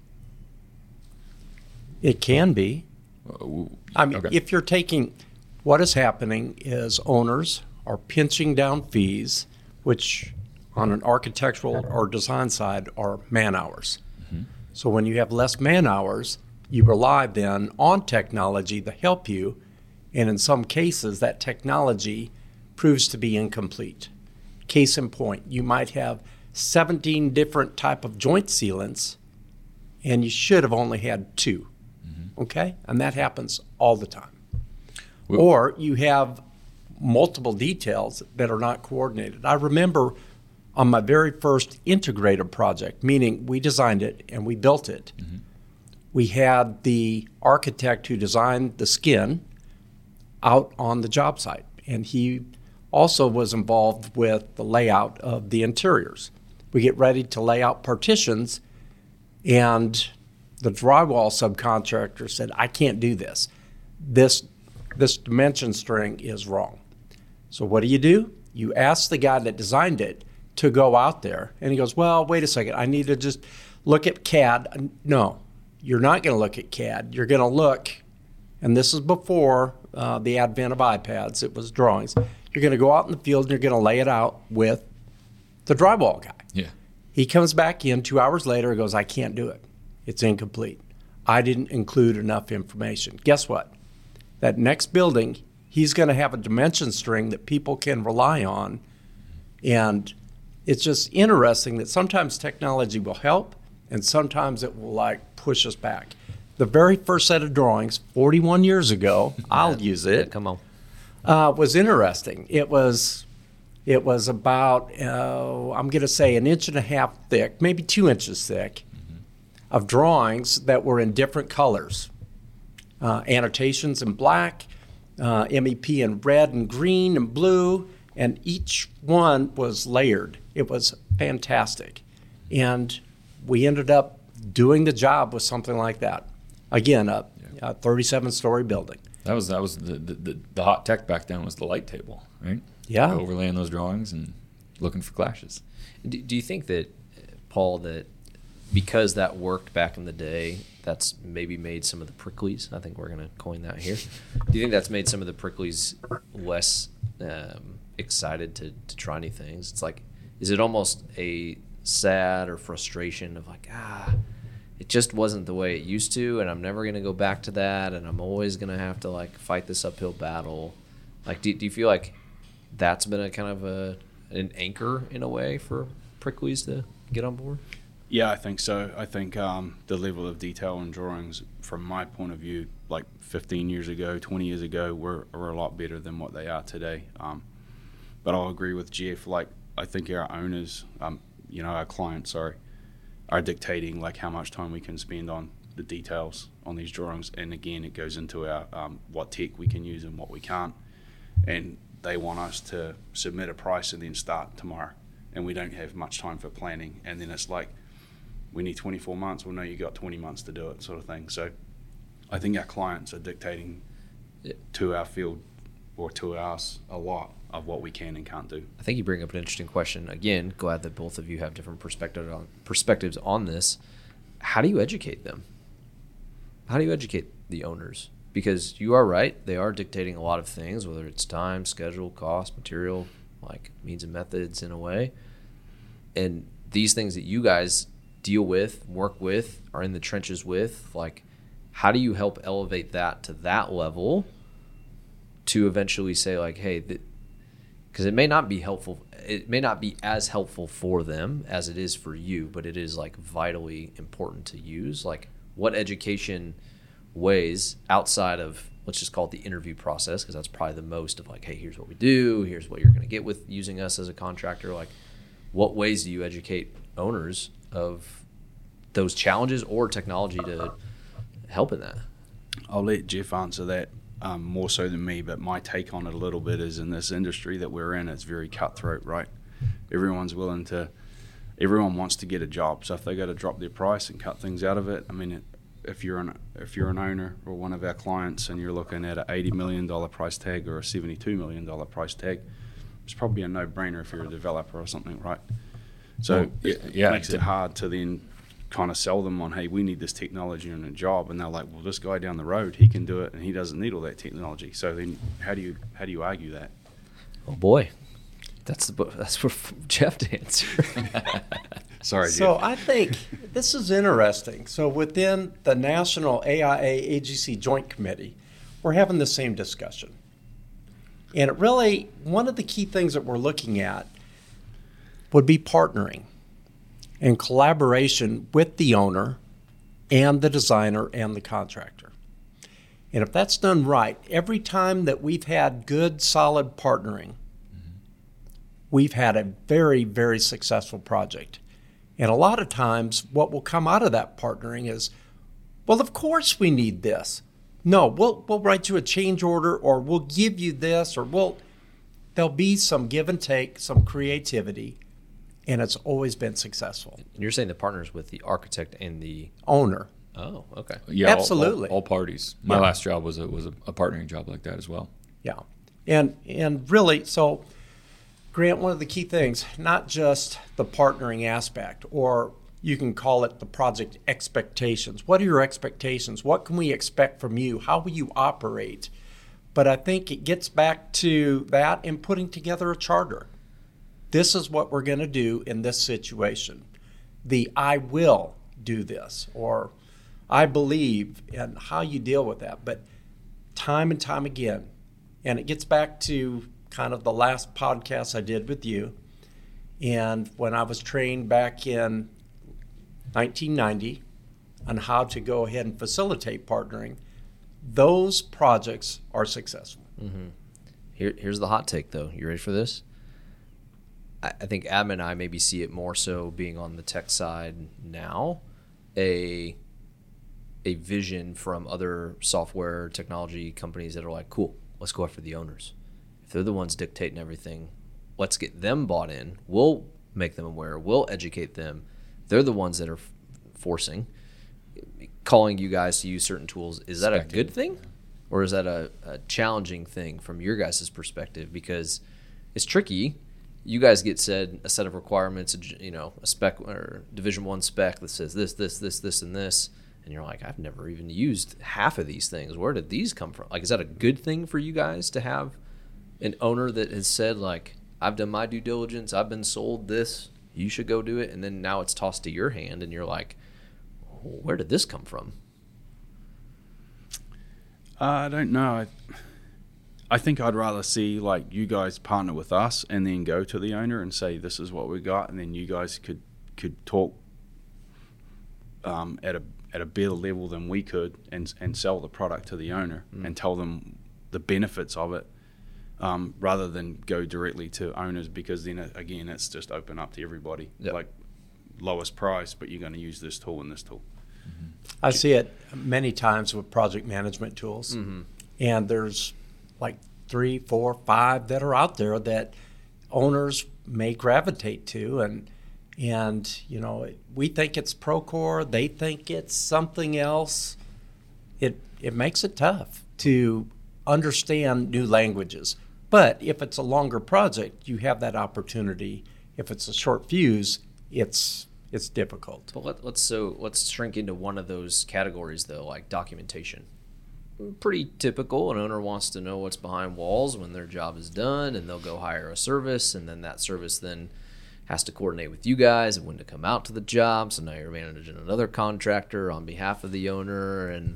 It can be. I mean, Okay. if you're taking, what is happening is owners are pinching down fees, which on an architectural or design side are man hours. So when you have less man hours, you rely then on technology to help you, and in some cases that technology proves to be incomplete. Case in point, you might have 17 different type of joint sealants, and you should have only had 2. Okay? And that happens all the time. Or you have multiple details that are not coordinated. I remember on my very first integrated project, meaning we designed it and we built it, we had the architect who designed the skin out on the job site. And he also was involved with the layout of the interiors. We get ready to lay out partitions, and the drywall subcontractor said, I can't do this. This dimension string is wrong. So what do? You ask the guy that designed it to go out there, and he goes, well, wait a second, I need to just look at CAD. No, you're not going to look at CAD. You're going to look, and this is before the advent of iPads, it was drawings. You're going to go out in the field and you're going to lay it out with the drywall guy. Yeah. He comes back in 2 hours later and goes, I can't do it. It's incomplete. I didn't include enough information. Guess what? That next building, he's going to have a dimension string that people can rely on. And it's just interesting that sometimes technology will help and sometimes it will push us back. The very first set of drawings, 41 years ago, I'll use it. Yeah, come on. Was interesting. It was about, I'm going to say 1.5 inches thick, maybe 2 inches thick, of drawings that were in different colors. Annotations in black, MEP in red and green and blue, and each one was layered. It was fantastic. And we ended up doing the job with something like that. Again, a 37-story building. That was the hot tech back then was the light table, right? Yeah. Overlaying those drawings and looking for clashes. Do you think that, Paul, that because that worked back in the day, that's maybe made some of the pricklies? I think we're going to coin that here. Do you think that's made some of the pricklies less excited to try new things? It's like, is it almost a sad or frustration of it just wasn't the way it used to, and I'm never going to go back to that, and I'm always going to have to fight this uphill battle? Do you feel like that's been a kind of an anchor in a way for pricklies to get on board? Yeah, I think so. I think the level of detail in drawings, from my point of view, like 15 years ago, 20 years ago, were a lot better than what they are today. But I'll agree with Jeff. Like, I think our owners, our clients, are dictating like how much time we can spend on the details on these drawings. And again, it goes into our what tech we can use and what we can't. And they want us to submit a price and then start tomorrow. And we don't have much time for planning. And then it's like, we need 24 months. Well, no, you got 20 months to do it, sort of thing. So I think our clients are dictating to our field or to us a lot of what we can and can't do. I think you bring up an interesting question. Again, glad that both of you have different perspectives on this. How do you educate them? How do you educate the owners? Because you are right. They are dictating a lot of things, whether it's time, schedule, cost, material, like means and methods in a way. And these things that you guys deal with, work with, are in the trenches with, like, how do you help elevate that to that level to eventually say, like, hey, because it may not be helpful, it may not be as helpful for them as it is for you, but it is like vitally important to use. Like, what education ways outside of, let's just call it the interview process, because that's probably the most of like, hey, here's what we do, here's what you're going to get with using us as a contractor. Like, what ways do you educate owners of those challenges or technology to help in that? I'll let Jeff answer that more so than me, but my take on it a little bit is, in this industry that we're in, it's very cutthroat, right? Everyone wants to get a job. So if they got to drop their price and cut things out of it, I mean, if you're an owner or one of our clients and you're looking at an $80 million price tag or a $72 million price tag, it's probably a no-brainer if you're a developer or something, right? So it makes it hard to then kind of sell them on, hey, we need this technology in a job, and they're like, well, this guy down the road, he can do it, and he doesn't need all that technology. So then, how do you argue that? Oh boy, that's for Jeff to answer. Sorry, Jeff. So I think this is interesting. So within the National AIA AGC Joint Committee, we're having the same discussion, and it really, one of the key things that we're looking at would be partnering and collaboration with the owner and the designer and the contractor. And if that's done right, every time that we've had good, solid partnering, we've had a very, very successful project. And a lot of times what will come out of that partnering is, well, of course we need this. No, we'll write you a change order, or we'll give you this, or there'll be some give and take, some creativity. And it's always been successful. And you're saying the partners with the architect and the owner. Oh, okay. Yeah, absolutely. All parties. My last job was a partnering job like that as well. Yeah, and really, so Grant, one of the key things, not just the partnering aspect, or you can call it the project expectations. What are your expectations? What can we expect from you? How will you operate? But I think it gets back to that and putting together a charter. This is what we're going to do in this situation. I will do this, or I believe, and how you deal with that. But time and time again, and it gets back to kind of the last podcast I did with you, and when I was trained back in 1990 on how to go ahead and facilitate partnering, those projects are successful. Mm-hmm. Here's the hot take, though. You ready for this? I think Adam and I maybe see it more so being on the tech side now, a vision from other software technology companies that are like, cool, let's go after the owners. If they're the ones dictating everything, let's get them bought in. We'll make them aware. We'll educate them. They're the ones that are forcing, calling you guys to use certain tools. Is that a good thing? Or is that a challenging thing from your guys' perspective? Because it's tricky. You guys get a set of requirements, a spec or Division I spec that says this, and this, and you're like, I've never even used half of these things. Where did these come from? Like, is that a good thing for you guys to have an owner that has said, like, I've done my due diligence, I've been sold this, you should go do it, and then now it's tossed to your hand, and you're like, where did this come from? I don't know. I think I'd rather see, like, you guys partner with us and then go to the owner and say, this is what we got, and then you guys could talk at a better level than we could, and sell the product to the owner and tell them the benefits of it, rather than go directly to owners, because then again it's just open up to everybody. Yep. Like lowest price, but you're going to use this tool and this tool. I see it many times with project management tools, and there's like 3, 4, 5 that are out there that owners may gravitate to, and you know, we think it's Procore, they think it's something else. It makes it tough to understand new languages. But if it's a longer project, you have that opportunity. If it's a short fuse, it's difficult. But let's shrink into one of those categories though, like documentation. Pretty typical. An owner wants to know what's behind walls when their job is done, and they'll go hire a service, and then that service then has to coordinate with you guys and when to come out to the job. So now you're managing another contractor on behalf of the owner, and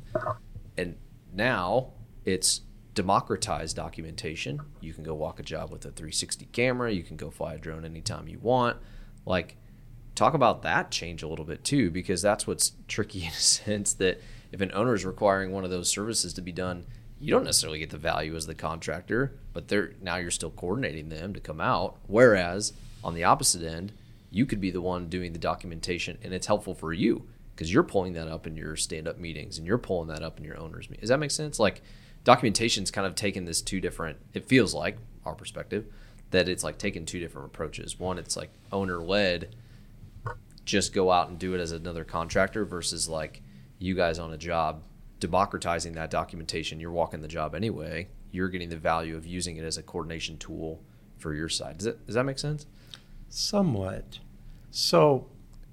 now it's democratized documentation. You can go walk a job with a 360 camera. You can go fly a drone anytime you want. Like, talk about that change a little bit too, because that's what's tricky in a sense, that if an owner is requiring one of those services to be done, you don't necessarily get the value as the contractor, but now you're still coordinating them to come out. Whereas on the opposite end, you could be the one doing the documentation, and it's helpful for you because you're pulling that up in your stand-up meetings and you're pulling that up in your owner's meetings. Does that make sense? Like, documentation's kind of taken this two different, it feels like, our perspective, that it's like taking two different approaches. One, it's like owner-led, just go out and do it as another contractor, versus like you guys on a job democratizing that documentation. You're walking the job anyway. You're getting the value of using it as a coordination tool for your side. Does that make sense? Somewhat. So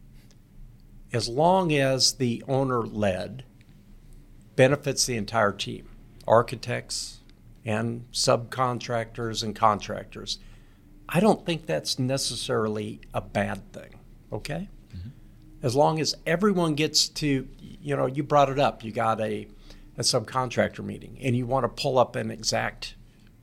as long as the owner-led benefits the entire team, architects and subcontractors and contractors, I don't think that's necessarily a bad thing, okay? Mm-hmm. As long as everyone gets to, you know, you brought it up, you got a subcontractor meeting and you want to pull up an exact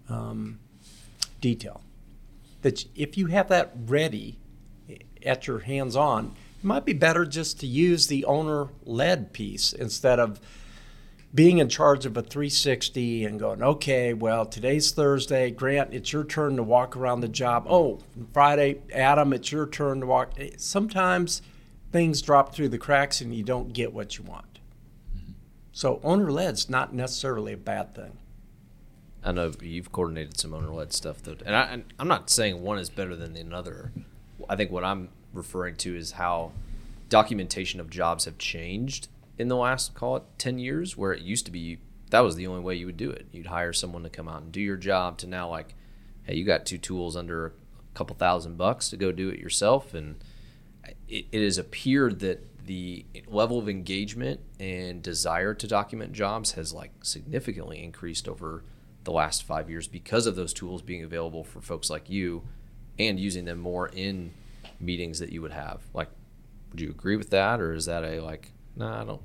detail. That if you have that ready at your hands-on, it might be better just to use the owner-led piece instead of being in charge of a 360 and going, okay, well, today's Thursday. Grant, it's your turn to walk around the job. Oh, Friday, Adam, it's your turn to walk. Sometimes things drop through the cracks and you don't get what you want. Mm-hmm. So owner-led's not necessarily a bad thing. I know you've coordinated some owner-led stuff, though, and I'm not saying one is better than another. I think what I'm referring to is how documentation of jobs have changed in the last, call it 10 years, where it used to be that was the only way you would do it. You'd hire someone to come out and do your job, to now like, hey, you got two tools under a couple $1,000 to go do it yourself. And it has appeared that the level of engagement and desire to document jobs has like significantly increased over the last 5 years because of those tools being available for folks like you and using them more in meetings that you would have. Like, would you agree with that, or is that a like, I don't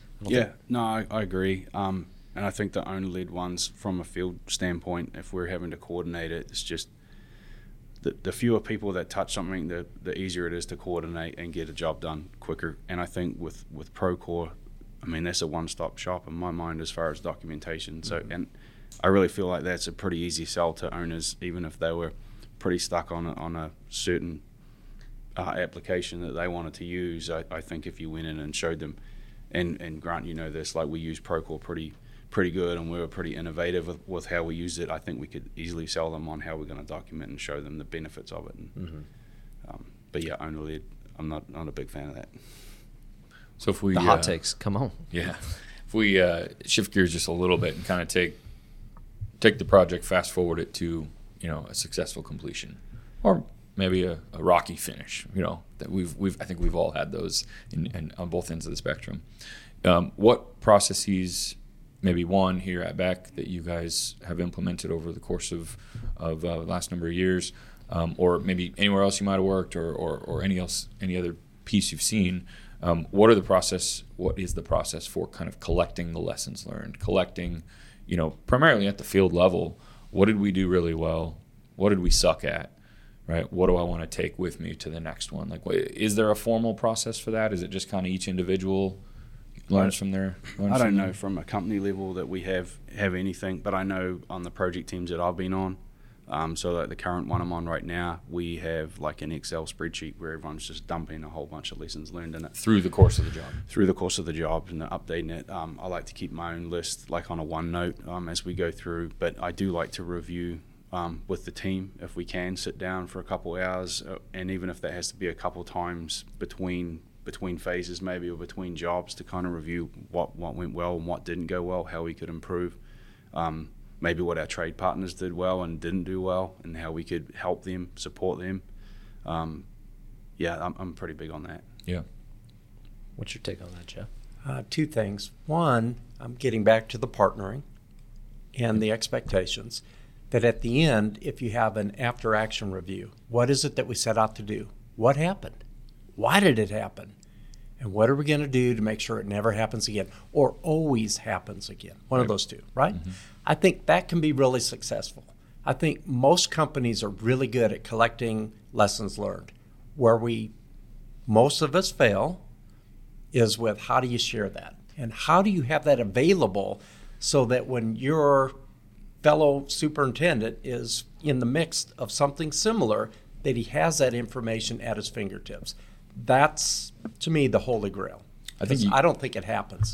I agree. And I think the owner-led ones, from a field standpoint, if we're having to coordinate it, it's just the fewer people that touch something, the easier it is to coordinate and get a job done quicker. And I think with Procore, I mean, that's a one-stop shop in my mind as far as documentation. So, and I really feel like that's a pretty easy sell to owners, even if they were pretty stuck on a certain application that they wanted to use. I think if you went in and showed them, and Grant, you know this, like we use Procore pretty good, and we were pretty innovative with how we used it. I think we could easily sell them on how we're going to document and show them the benefits of it. And, but yeah, owner-led, I'm not a big fan of that. So if we the hot takes, come on. Yeah, if we shift gears just a little bit and kind of take the project, fast forward it to, you know, a successful completion, or maybe a rocky finish. You know, that I think we've all had those in on both ends of the spectrum. What processes, maybe one here at Beck, that you guys have implemented over the course of the last number of years, or maybe anywhere else you might have worked, or any other piece you've seen? What is the process for kind of collecting the lessons learned, collecting, you know, primarily at the field level? What did we do really well? What did we suck at? right? What do I want to take with me to the next one? Like, is there a formal process for that? Is it just kind of each individual learns from their? I don't know from a company level that we have anything, but I know on the project teams that I've been on, so like the current one I'm on right now, we have like an Excel spreadsheet where everyone's just dumping a whole bunch of lessons learned in it. Through the course of the job. Through the course of the job and updating it. I like to keep my own list like on a OneNote as we go through, but I do like to review with the team if we can sit down for a couple hours, and even if that has to be a couple times between phases maybe, or between jobs, to kind of review what went well and what didn't go well, how we could improve. Maybe what our trade partners did well and didn't do well, and how we could help them, support them. I'm pretty big on that. Yeah. What's your take on that, Jeff? Two things. One, I'm getting back to the partnering and the expectations. That at the end, if you have an after-action review, what is it that we set out to do? What happened? Why did it happen? And what are we going to do to make sure it never happens again, or always happens again? One of those two, right? Mm-hmm. I think that can be really successful. I think most companies are really good at collecting lessons learned. Where most of us fail is with how do you share that? And how do you have that available so that when your fellow superintendent is in the midst of something similar, that he has that information at his fingertips? That's, to me, the holy grail. I don't think it happens.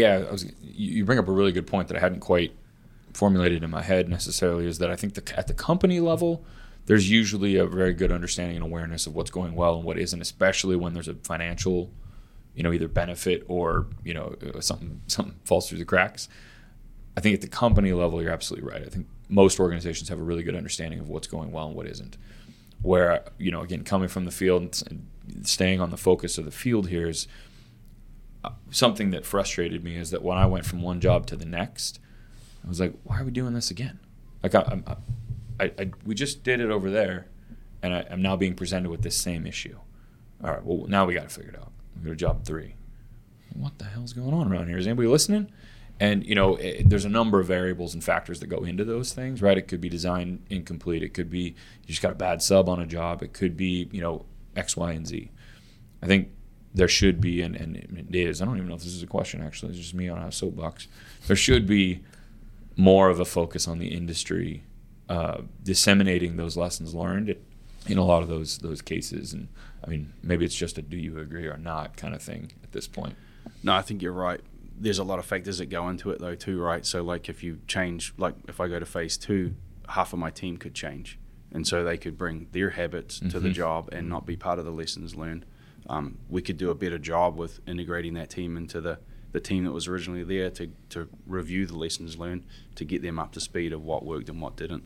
You bring up a really good point that I hadn't quite formulated in my head necessarily, is that I think at the company level, there's usually a very good understanding and awareness of what's going well and what isn't, especially when there's a financial, either benefit or, something falls through the cracks. I think at the company level, you're absolutely right. I think most organizations have a really good understanding of what's going well and what isn't. Where, again, coming from the field and staying on the focus of the field here, is something that frustrated me, is that when I went from one job to the next, I was like, why are we doing this again? Like, we just did it over there, and I'm now being presented with this same issue. All right, well, now we got to figure it out. We go to job 3. What the hell's going on around here? Is anybody listening? And, there's a number of variables and factors that go into those things, right? It could be design incomplete. It could be you just got a bad sub on a job. It could be, X, Y, and Z. I think there should be, and it is, I don't even know if this is a question, actually. It's just me on a soapbox. There should be more of a focus on the industry, disseminating those lessons learned in a lot of those cases. And, I mean, maybe it's just a do you agree or not kind of thing at this point. No, I think you're right. There's a lot of factors that go into it, though, too, right? So, like, if you change, like, if I go to phase 2, half of my team could change. And so they could bring their habits to the job and not be part of the lessons learned. We could do a better job with integrating that team into the team that was originally there to review the lessons learned, to get them up to speed of what worked and what didn't.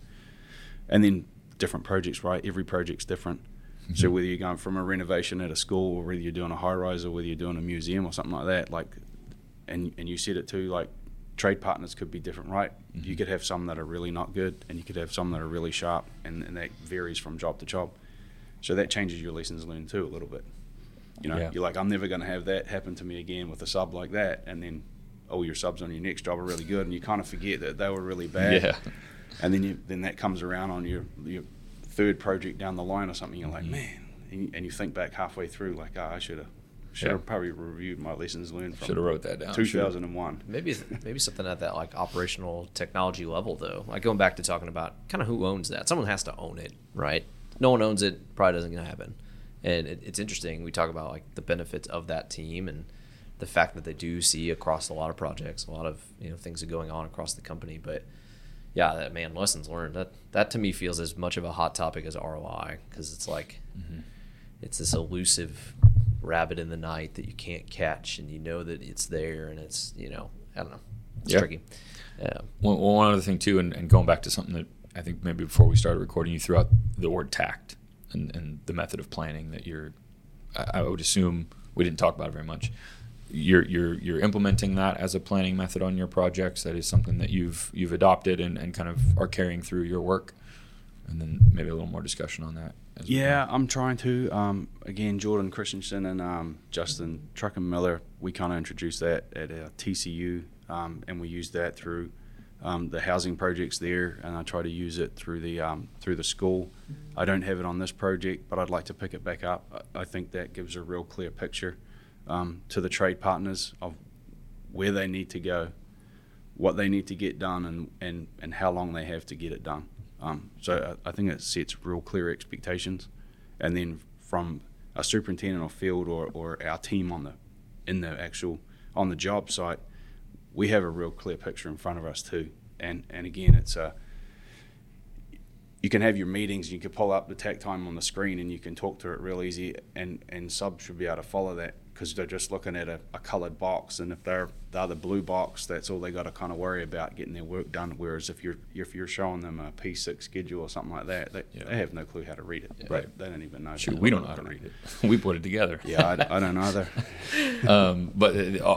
And then different projects, right? Every project's different. Mm-hmm. So whether you're going from a renovation at a school, or whether you're doing a high-rise, or whether you're doing a museum or something like that, like, and you said it too, like, trade partners could be different, right? Mm-hmm. You could have some that are really not good, and you could have some that are really sharp, and that varies from job to job. So that changes your lessons learned too a little bit. You're like, I'm never going to have that happen to me again with a sub like that. And then, your subs on your next job are really good, and you kind of forget that they were really bad. Yeah. And then that comes around on your third project down the line or something. You're like, man, and you think back halfway through, like, I should have probably reviewed my lessons learned from. Should have wrote that down. 2001. Maybe something at that, like, operational technology level, though. Like, going back to talking about kind of who owns that. Someone has to own it, right? No one owns it, probably doesn't going to happen. And it's interesting. We talk about, like, the benefits of that team and the fact that they do see across a lot of projects, a lot of things are going on across the company. But yeah, that lessons learned. That to me feels as much of a hot topic as ROI, because it's like it's this elusive rabbit in the night that you can't catch, and that it's there, and it's I don't know, it's tricky. Well, one other thing too, and going back to something that I think maybe before we started recording, you threw out the word tact. And the method of planning that I would assume we didn't talk about it very much. You're implementing that as a planning method on your projects. That is something that you've adopted and kind of are carrying through your work. And then maybe a little more discussion on that. I'm trying to. Again, Jordan Christensen and Justin Truckenmiller, we kind of introduced that at our TCU, and we used that through the housing projects there, and I try to use it through the school. I don't have it on this project, but I'd like to pick it back up. I think that gives a real clear picture to the trade partners of where they need to go, what they need to get done, and how long they have to get it done. So I think it sets real clear expectations, and then from a superintendent or field or our team on the job site, we have a real clear picture in front of us too. And again, it's you can have your meetings, you can pull up the tack time on the screen and you can talk to it real easy, and subs should be able to follow that because they're just looking at a colored box, and if they're the blue box, that's all they got to kind of worry about, getting their work done. Whereas if you're showing them a P6 schedule or something like that, they have no clue how to read it. Right. They don't even know. Shoot, we don't know how to read it. We put it together. Yeah, I don't either. But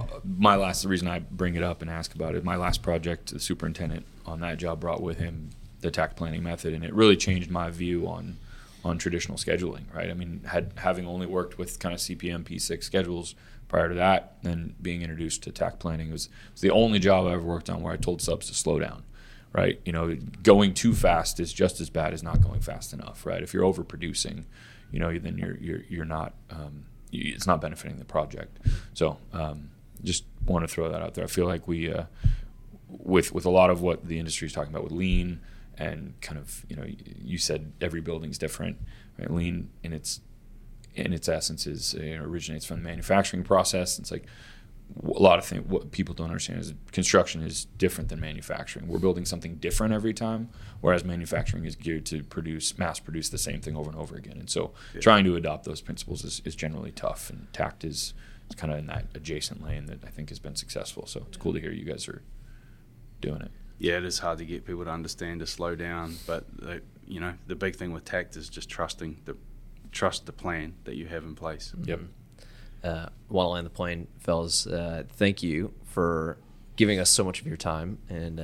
the reason I bring it up and ask about it, my last project, the superintendent on that job brought with him the TAC planning method, and it really changed my view on traditional scheduling, right? I mean, having only worked with kind of CPM P6 schedules prior to that, then being introduced to TAC planning was the only job I ever worked on where I told subs to slow down, right? You know, going too fast is just as bad as not going fast enough, right? If you're overproducing, you know, then you're not it's not benefiting the project. So just want to throw that out there. I feel like we with a lot of what the industry is talking about with lean, and kind of, you know, you said every building's different, right? Lean in its essence is originates from the manufacturing process. It's like a lot of things. What people don't understand is construction is different than manufacturing. We're building something different every time, whereas manufacturing is geared to mass produce the same thing over and over again. And so, trying to adopt those principles is generally tough. And TACT is kind of in that adjacent lane that I think has been successful. So it's cool to hear you guys are doing it. Yeah, it is hard to get people to understand to slow down, but you know, the big thing with TACT is just trust the plan that you have in place. Yep. While I land the plane, fellas, thank you for giving us so much of your time, and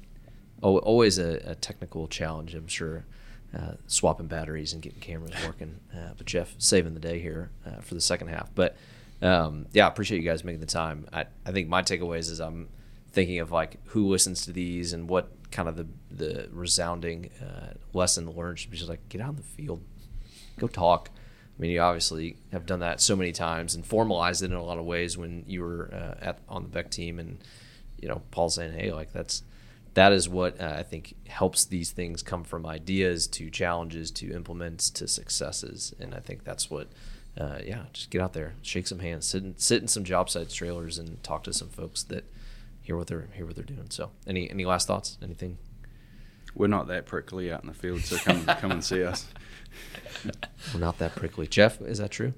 always a technical challenge, I'm sure, swapping batteries and getting cameras working. But Jeff saving the day here for the second half. But yeah, I appreciate you guys making the time. I think my takeaways is I'm thinking of like who listens to these and what kind of the resounding lesson learned should be just like, get out in the field, go talk. I mean, you obviously have done that so many times and formalized it in a lot of ways when you were on the Beck team, and you know, Paul's saying, hey, like that is what I think helps these things come from ideas to challenges to implements to successes, and I think that's what just get out there, shake some hands, sit in some job sites trailers and talk to some folks that hear what they're doing. So any last thoughts? Anything? We're not that prickly out in the field, so come and see us. We're not that prickly. Jeff, is that true?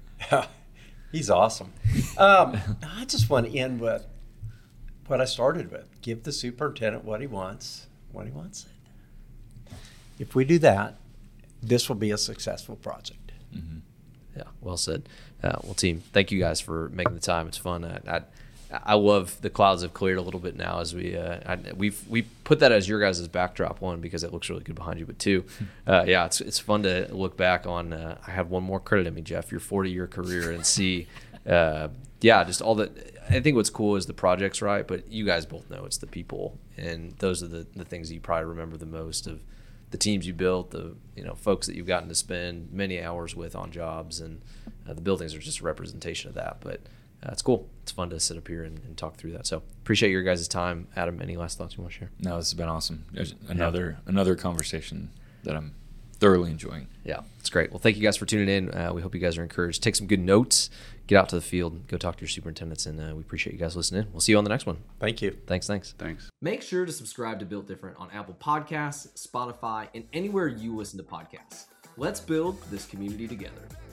He's awesome. I just want to end with what I started with. Give the superintendent what he wants when he wants it. If we do that, this will be a successful project. Mm-hmm. Yeah, well said. Well, team, thank you guys for making the time. It's fun. I love the clouds have cleared a little bit now as we put that as your guys' backdrop, one, because it looks really good behind you, but two, it's fun to look back on. I have one more credit in me, Jeff, your 40-year career, and see, just all that. I think what's cool is the projects, right? But you guys both know it's the people, and those are the things that you probably remember the most of the teams you built, the folks that you've gotten to spend many hours with on jobs, and the buildings are just a representation of that. But it's cool. It's fun to sit up here and talk through that. So appreciate your guys' time. Adam, any last thoughts you want to share? No, this has been awesome. There's another conversation that I'm thoroughly enjoying. Yeah, it's great. Well, thank you guys for tuning in. We hope you guys are encouraged. Take some good notes. Get out to the field. Go talk to your superintendents, and we appreciate you guys listening. We'll see you on the next one. Thank you. Thanks. Make sure to subscribe to Built Different on Apple Podcasts, Spotify, and anywhere you listen to podcasts. Let's build this community together.